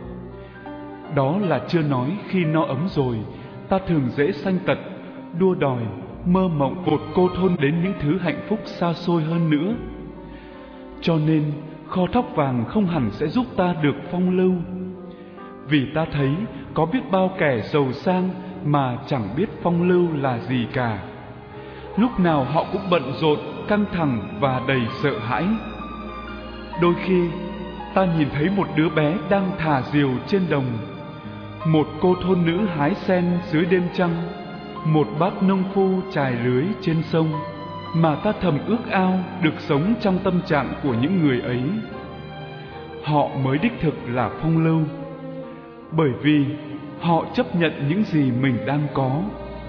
Đó là chưa nói khi no ấm rồi, ta thường dễ sanh tật, đua đòi, mơ mộng một cô thôn đến những thứ hạnh phúc xa xôi hơn nữa. Cho nên, kho thóc vàng không hẳn sẽ giúp ta được phong lưu. Vì ta thấy có biết bao kẻ giàu sang mà chẳng biết phong lưu là gì cả. Lúc nào họ cũng bận rộn, căng thẳng và đầy sợ hãi. Đôi khi, ta nhìn thấy một đứa bé đang thả diều trên đồng, một cô thôn nữ hái sen dưới đêm trăng, một bác nông phu chài lưới trên sông, mà ta thầm ước ao được sống trong tâm trạng của những người ấy. Họ mới đích thực là phong lưu, bởi vì họ chấp nhận những gì mình đang có.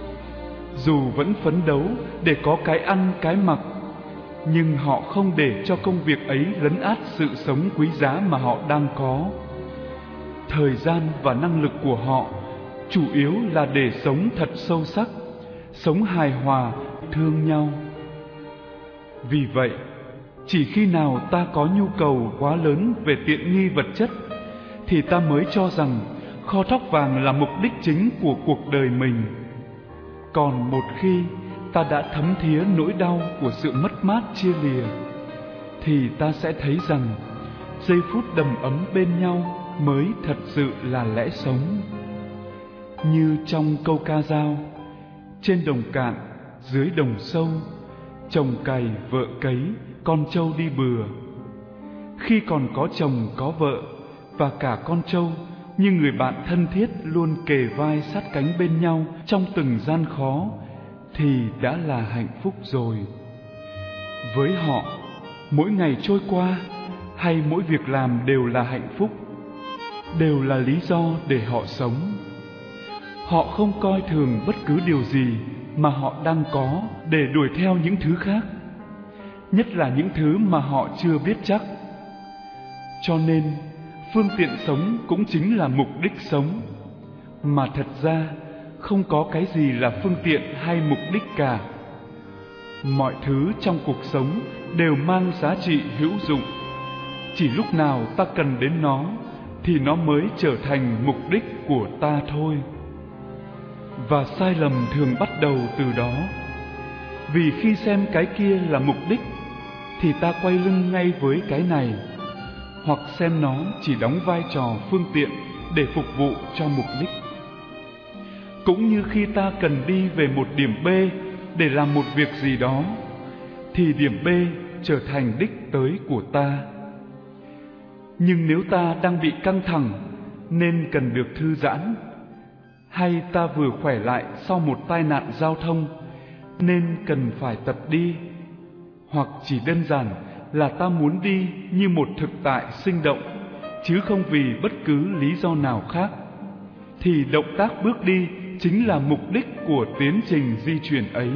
Dù vẫn phấn đấu để có cái ăn cái mặc, nhưng họ không để cho công việc ấy lấn át sự sống quý giá mà họ đang có. Thời gian và năng lực của họ chủ yếu là để sống thật sâu sắc, sống hài hòa, thương nhau. Vì vậy, chỉ khi nào ta có nhu cầu quá lớn về tiện nghi vật chất, thì ta mới cho rằng kho thóc vàng là mục đích chính của cuộc đời mình. Còn một khi ta đã thấm thía nỗi đau của sự mất mát chia lìa, thì ta sẽ thấy rằng giây phút đầm ấm bên nhau mới thật sự là lẽ sống. Như trong câu ca dao: trên đồng cạn, dưới đồng sâu, chồng cày vợ cấy, con trâu đi bừa. Khi còn có chồng có vợ và cả con trâu, như người bạn thân thiết luôn kề vai sát cánh bên nhau trong từng gian khó, thì đã là hạnh phúc rồi. Với họ, mỗi ngày trôi qua hay mỗi việc làm đều là hạnh phúc, đều là lý do để họ sống. Họ không coi thường bất cứ điều gì mà họ đang có để đuổi theo những thứ khác, nhất là những thứ mà họ chưa biết chắc. Cho nên, phương tiện sống cũng chính là mục đích sống. Mà thật ra, không có cái gì là phương tiện hay mục đích cả. Mọi thứ trong cuộc sống đều mang giá trị hữu dụng. Chỉ lúc nào ta cần đến nó, thì nó mới trở thành mục đích của ta thôi. Và sai lầm thường bắt đầu từ đó. Vì khi xem cái kia là mục đích, thì ta quay lưng ngay với cái này, hoặc xem nó chỉ đóng vai trò phương tiện để phục vụ cho mục đích. Cũng như khi ta cần đi về một điểm B để làm một việc gì đó, thì điểm B trở thành đích tới của ta. Nhưng nếu ta đang bị căng thẳng nên cần được thư giãn, hay ta vừa khỏe lại sau một tai nạn giao thông nên cần phải tập đi, hoặc chỉ đơn giản là ta muốn đi như một thực tại sinh động, chứ không vì bất cứ lý do nào khác, thì động tác bước đi chính là mục đích của tiến trình di chuyển ấy.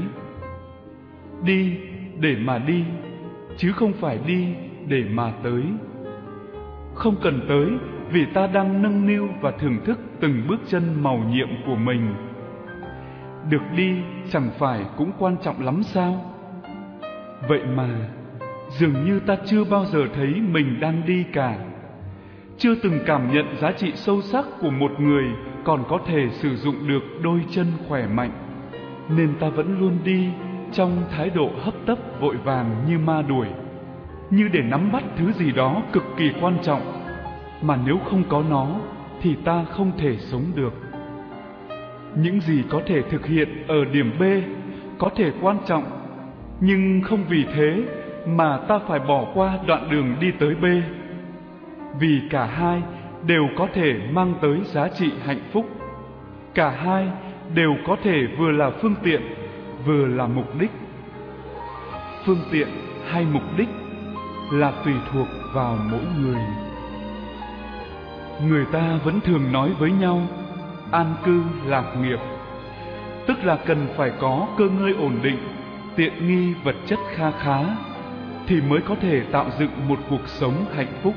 Đi để mà đi, chứ không phải đi để mà tới. Không cần tới vì ta đang nâng niu và thưởng thức từng bước chân màu nhiệm của mình. Được đi chẳng phải cũng quan trọng lắm sao? Vậy mà dường như ta chưa bao giờ thấy mình đang đi cả. Chưa từng cảm nhận giá trị sâu sắc của một người còn có thể sử dụng được đôi chân khỏe mạnh, nên ta vẫn luôn đi trong thái độ hấp tấp vội vàng như ma đuổi, như để nắm bắt thứ gì đó cực kỳ quan trọng, mà nếu không có nó thì ta không thể sống được. Những gì có thể thực hiện ở điểm B có thể quan trọng, nhưng không vì thế mà ta phải bỏ qua đoạn đường đi tới B, vì cả hai đều có thể mang tới giá trị hạnh phúc. Cả hai đều có thể vừa là phương tiện, vừa là mục đích. Phương tiện hay mục đích là tùy thuộc vào mỗi người. người ta vẫn thường nói với nhau an cư lạc nghiệp, tức là cần phải có cơ ngơi ổn định, tiện nghi vật chất kha khá thì mới có thể tạo dựng một cuộc sống hạnh phúc.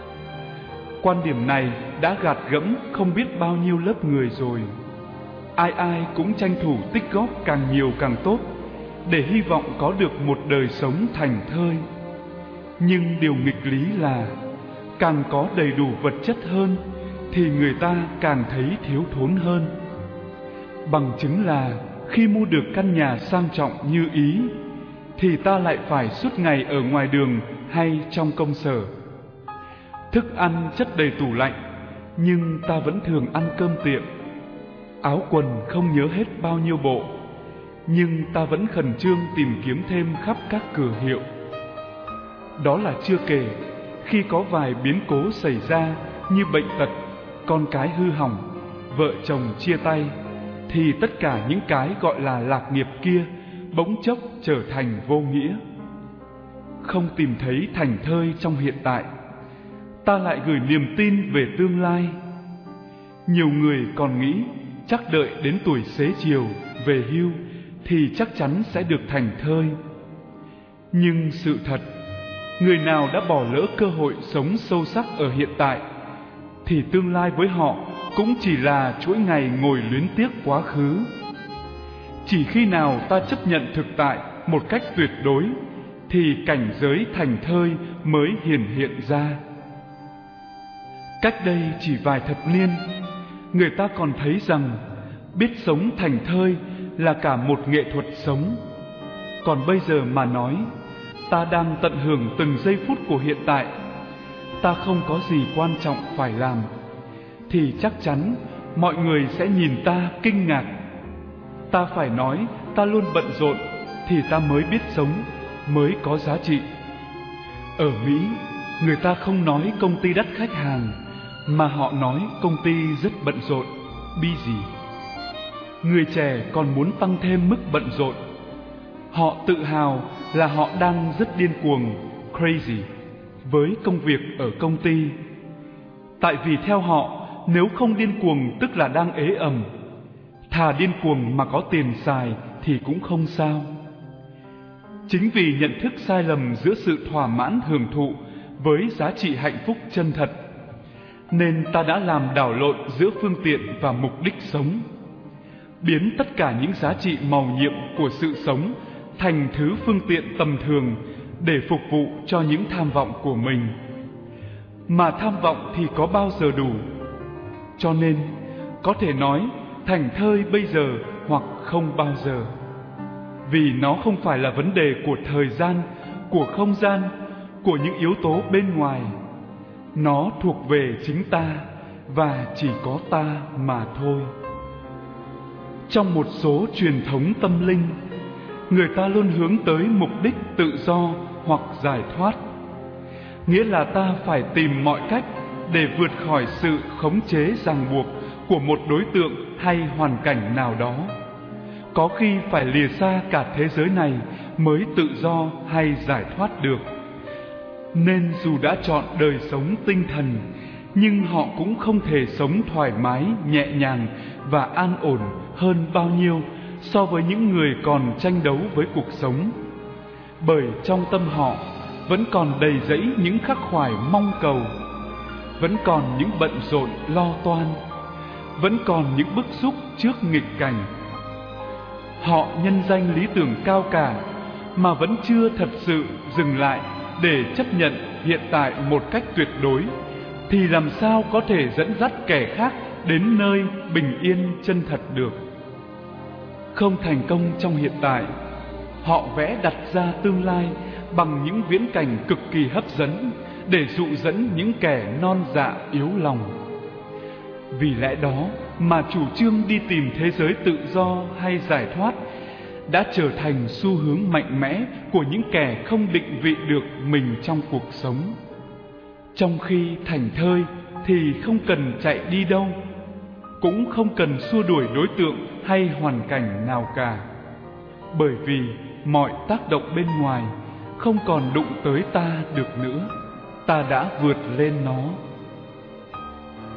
Quan điểm này đã gạt gẫm không biết bao nhiêu lớp người rồi. Ai ai cũng tranh thủ tích góp càng nhiều càng tốt để hy vọng có được một đời sống thành thơi. Nhưng điều nghịch lý là càng có đầy đủ vật chất hơn thì người ta càng thấy thiếu thốn hơn. Bằng chứng là khi mua được căn nhà sang trọng như ý thì ta lại phải suốt ngày ở ngoài đường hay trong công sở. Thức ăn chất đầy tủ lạnh nhưng ta vẫn thường ăn cơm tiệm. Áo quần không nhớ hết bao nhiêu bộ nhưng ta vẫn khẩn trương tìm kiếm thêm khắp các cửa hiệu. Đó là chưa kể khi có vài biến cố xảy ra như bệnh tật, con cái hư hỏng, vợ chồng chia tay, thì tất cả những cái gọi là lạc nghiệp kia bỗng chốc trở thành vô nghĩa. Không tìm thấy thành thơi trong hiện tại, ta lại gửi niềm tin về tương lai. Nhiều người còn nghĩ chắc đợi đến tuổi xế chiều về hưu thì chắc chắn sẽ được thành thơi. Nhưng sự thật, người nào đã bỏ lỡ cơ hội sống sâu sắc ở hiện tại thì tương lai với họ cũng chỉ là chuỗi ngày ngồi luyến tiếc quá khứ. Chỉ khi nào ta chấp nhận thực tại một cách tuyệt đối thì cảnh giới thành thơi mới hiển hiện ra. Cách đây chỉ vài thập niên, người ta còn thấy rằng biết sống thành thơi là cả một nghệ thuật sống. Còn bây giờ mà nói, ta đang tận hưởng từng giây phút của hiện tại, ta không có gì quan trọng phải làm, thì chắc chắn mọi người sẽ nhìn ta kinh ngạc. Ta phải nói ta luôn bận rộn thì ta mới biết sống, mới có giá trị. Ở Mỹ, người ta không nói công ty đắt khách hàng, mà họ nói công ty rất bận rộn, busy. Người trẻ còn muốn tăng thêm mức bận rộn. Họ tự hào là họ đang rất điên cuồng, crazy, với công việc ở công ty. Tại vì theo họ, nếu không điên cuồng tức là đang ế ẩm. Thà điên cuồng mà có tiền xài thì cũng không sao. Chính vì nhận thức sai lầm giữa sự thỏa mãn hưởng thụ với giá trị hạnh phúc chân thật, nên ta đã làm đảo lộn giữa phương tiện và mục đích sống, biến tất cả những giá trị màu nhiệm của sự sống thành thứ phương tiện tầm thường để phục vụ cho những tham vọng của mình. Mà tham vọng thì có bao giờ đủ? Cho nên, có thể nói thành thơi bây giờ hoặc không bao giờ. Vì nó không phải là vấn đề của thời gian, của không gian, của những yếu tố bên ngoài. Nó thuộc về chính ta và chỉ có ta mà thôi. Trong một số truyền thống tâm linh, người ta luôn hướng tới mục đích tự do hoặc giải thoát. Nghĩa là ta phải tìm mọi cách để vượt khỏi sự khống chế ràng buộc của một đối tượng hay hoàn cảnh nào đó. Có khi phải lìa xa cả thế giới này mới tự do hay giải thoát được. Nên dù đã chọn đời sống tinh thần, nhưng họ cũng không thể sống thoải mái, nhẹ nhàng và an ổn hơn bao nhiêu so với những người còn tranh đấu với cuộc sống. Bởi trong tâm họ vẫn còn đầy rẫy những khắc khoải mong cầu, vẫn còn những bận rộn lo toan, vẫn còn những bức xúc trước nghịch cảnh. Họ nhân danh lý tưởng cao cả mà vẫn chưa thật sự dừng lại để chấp nhận hiện tại một cách tuyệt đối, thì làm sao có thể dẫn dắt kẻ khác đến nơi bình yên chân thật được. Không thành công trong hiện tại, họ vẽ đặt ra tương lai bằng những viễn cảnh cực kỳ hấp dẫn để dụ dẫn những kẻ non dạ yếu lòng. Vì lẽ đó mà chủ trương đi tìm thế giới tự do hay giải thoát đã trở thành xu hướng mạnh mẽ của những kẻ không định vị được mình trong cuộc sống. Trong khi thành thơi thì không cần chạy đi đâu, cũng không cần xua đuổi đối tượng hay hoàn cảnh nào cả, bởi vì mọi tác động bên ngoài không còn đụng tới ta được nữa, ta đã vượt lên nó.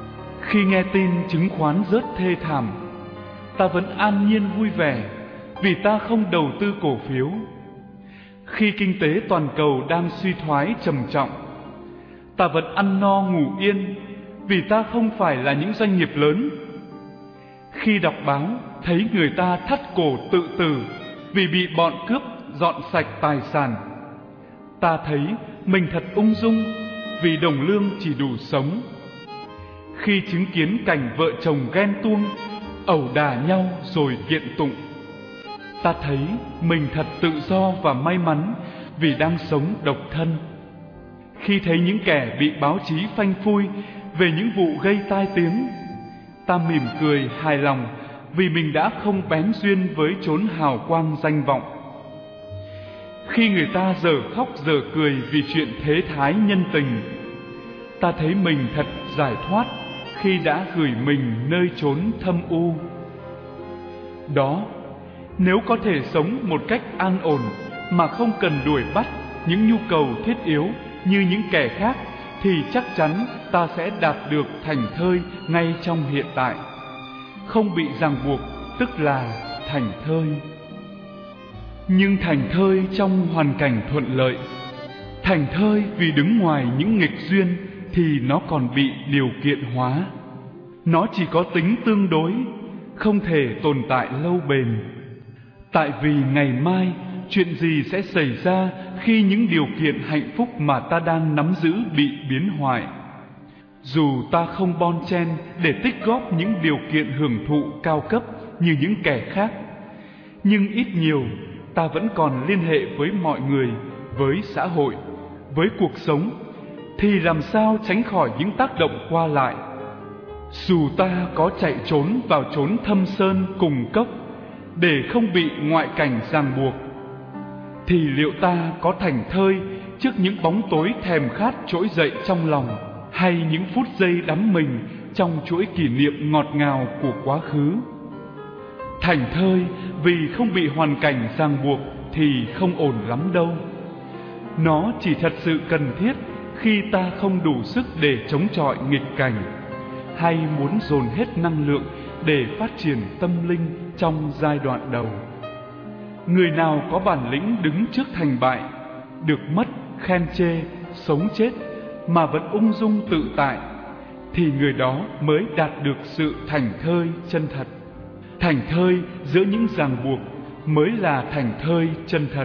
Khi nghe tin chứng khoán rớt thê thảm, ta vẫn an nhiên vui vẻ vì ta không đầu tư cổ phiếu. Khi kinh tế toàn cầu đang suy thoái trầm trọng, ta vẫn ăn no ngủ yên vì ta không phải là những doanh nghiệp lớn. Khi đọc báo thấy người ta thắt cổ tự tử vì bị bọn cướp dọn sạch tài sản, ta thấy mình thật ung dung vì đồng lương chỉ đủ sống. Khi chứng kiến cảnh vợ chồng ghen tuông, ẩu đả nhau rồi kiện tụng, ta thấy mình thật tự do và may mắn vì đang sống độc thân. Khi thấy những kẻ bị báo chí phanh phui về những vụ gây tai tiếng, ta mỉm cười hài lòng vì mình đã không bén duyên với chốn hào quang danh vọng. Khi người ta dở khóc dở cười vì chuyện thế thái nhân tình, ta thấy mình thật giải thoát khi đã gửi mình nơi chốn thâm u. Đó, nếu có thể sống một cách an ổn mà không cần đuổi bắt những nhu cầu thiết yếu như những kẻ khác, thì chắc chắn ta sẽ đạt được thành thơi ngay trong hiện tại. Không bị ràng buộc tức là thành thơi. Nhưng thành thơi trong hoàn cảnh thuận lợi, thành thơi vì đứng ngoài những nghịch duyên, thì nó còn bị điều kiện hóa. Nó chỉ có tính tương đối, không thể tồn tại lâu bền. Tại vì ngày mai chuyện gì sẽ xảy ra khi những điều kiện hạnh phúc mà ta đang nắm giữ bị biến hoại. Dù ta không bon chen để tích góp những điều kiện hưởng thụ cao cấp như những kẻ khác, nhưng ít nhiều ta vẫn còn liên hệ với mọi người, với xã hội, với cuộc sống, thì làm sao tránh khỏi những tác động qua lại. Dù ta có chạy trốn vào chốn thâm sơn cùng cốc để không bị ngoại cảnh ràng buộc, thì liệu ta có thành thơi trước những bóng tối thèm khát trỗi dậy trong lòng, hay những phút giây đắm mình trong chuỗi kỷ niệm ngọt ngào của quá khứ? Thành thơi vì không bị hoàn cảnh ràng buộc thì không ổn lắm đâu. Nó chỉ thật sự cần thiết khi ta không đủ sức để chống chọi nghịch cảnh, hay muốn dồn hết năng lượng để phát triển tâm linh trong giai đoạn đầu. Người nào có bản lĩnh đứng trước thành bại, được mất, khen chê, sống chết mà vẫn ung dung tự tại, thì người đó mới đạt được sự thành thơi chân thật. Thành thơi giữa những ràng buộc mới là thành thơi chân thật.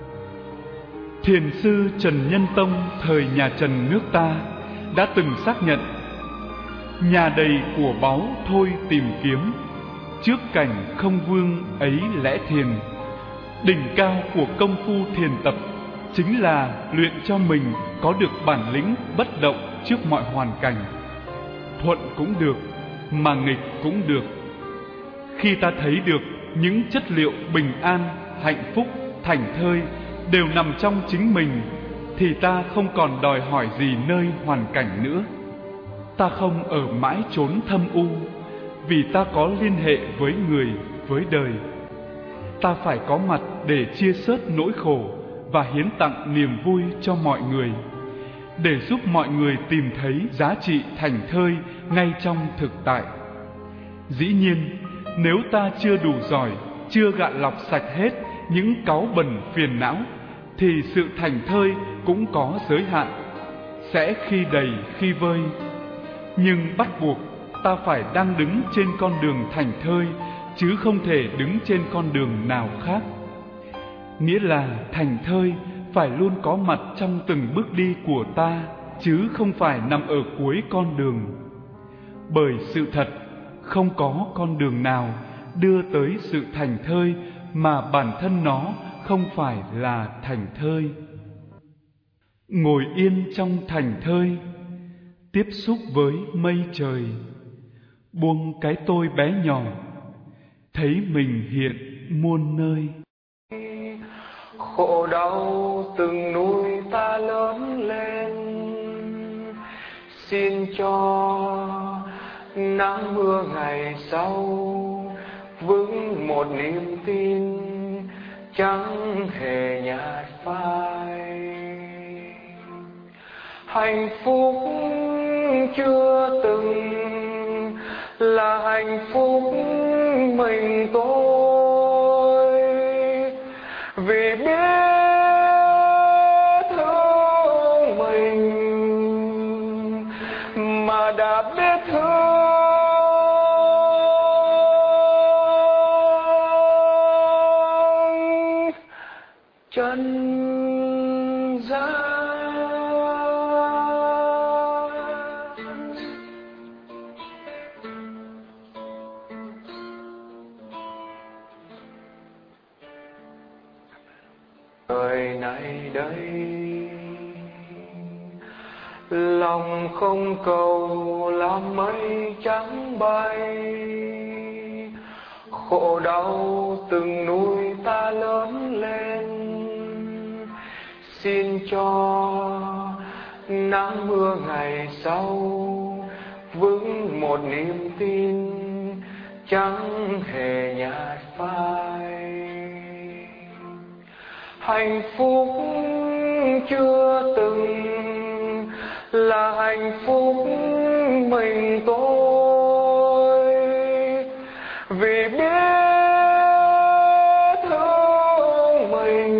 Thiền sư Trần Nhân Tông thời nhà Trần nước ta đã từng xác nhận: nhà đầy của báu thôi tìm kiếm, trước cảnh không vương ấy lẽ thiền. Đỉnh cao của công phu thiền tập chính là luyện cho mình có được bản lĩnh bất động trước mọi hoàn cảnh. Thuận cũng được, mà nghịch cũng được. Khi ta thấy được những chất liệu bình an, hạnh phúc, thảnh thơi đều nằm trong chính mình, thì ta không còn đòi hỏi gì nơi hoàn cảnh nữa. Ta không ở mãi chốn thâm u, vì ta có liên hệ với người, với đời. Ta phải có mặt để chia sớt nỗi khổ và hiến tặng niềm vui cho mọi người, để giúp mọi người tìm thấy giá trị thành thơi ngay trong thực tại. Dĩ nhiên, nếu ta chưa đủ giỏi, chưa gạn lọc sạch hết những cáu bẩn phiền não, thì sự thành thơi cũng có giới hạn, sẽ khi đầy khi vơi. Nhưng bắt buộc ta phải đang đứng trên con đường thành thơi, chứ không thể đứng trên con đường nào khác. Nghĩa là thành thơi phải luôn có mặt trong từng bước đi của ta, chứ không phải nằm ở cuối con đường. Bởi sự thật, không có con đường nào đưa tới sự thành thơi mà bản thân nó không phải là thành thơi. Ngồi yên trong thành thơi, tiếp xúc với mây trời, buông cái tôi bé nhỏ, thấy mình hiện muôn nơi. Khổ đau từng nuôi ta lớn lên, xin cho nắng mưa ngày sau vững một niềm tin chẳng hề nhạt phai. Hạnh phúc chưa từng là hạnh phúc mình tôi, vì biết thương mình mà đã biết thương chân gian. Đời này đây lòng không cầu làm mây trắng bay, khổ đau từng nuôi ta lớn lên, xin cho nắng mưa ngày sau vững một niềm tin chẳng hề nhạt phai. Hạnh phúc chưa từng là hạnh phúc mình tôi, vì biết thương mình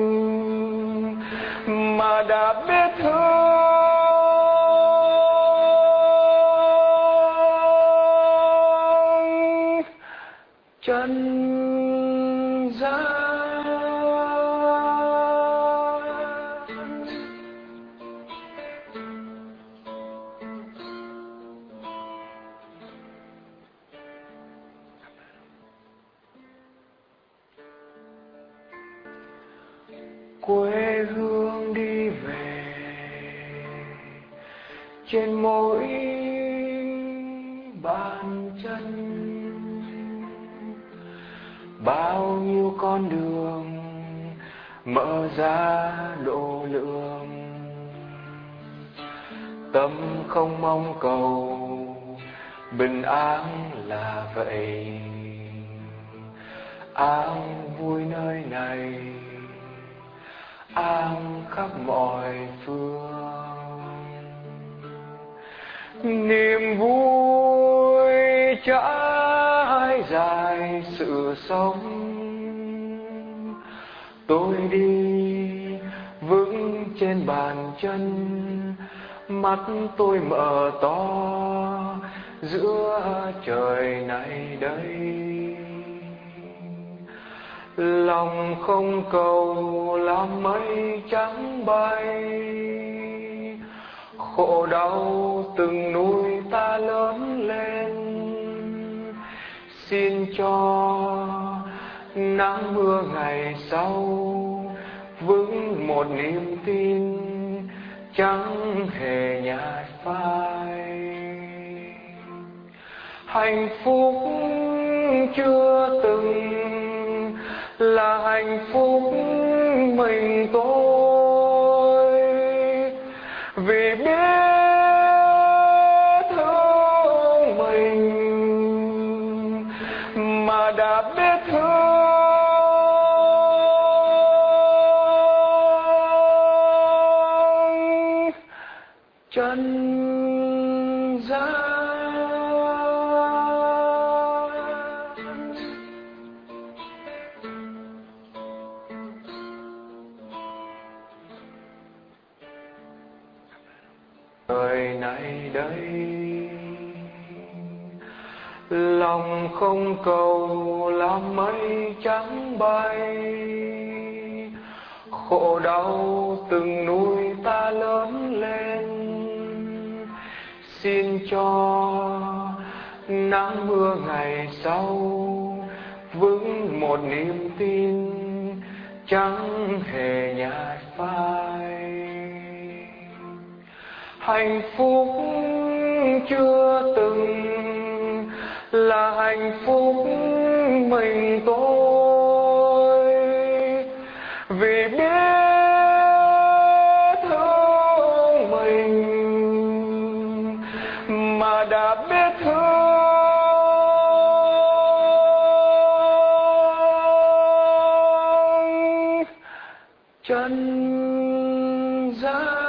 mà đã biết thương chân gian. Quê hương đi về trên mỗi bàn chân, bao nhiêu con đường mở ra độ lượng, tâm không mong cầu bình an là vậy, an vui nơi này an khắp mọi phương. Niềm vui trải dài sự sống, tôi đi vững trên bàn chân, mắt tôi mở to giữa trời này đây. Lòng không cầu làm mây trắng bay, khổ đau từng nuôi ta lớn lên, xin cho nắng mưa ngày sau vững một niềm tin chẳng hề nhạt phai. Hạnh phúc chưa từng là hạnh phúc mình tôi, vì biết thương mình mà đã biết thương chân gian. Đời này đây lòng không cầu làm mây trắng bay, khổ đau từng nuôi ta lớn lên, xin cho nắng mưa ngày sau vững một niềm tin chẳng hề nhạt phai. Hạnh phúc chưa từng là hạnh phúc mình tôi, vì biết thương mình mà đã biết thương chân gian.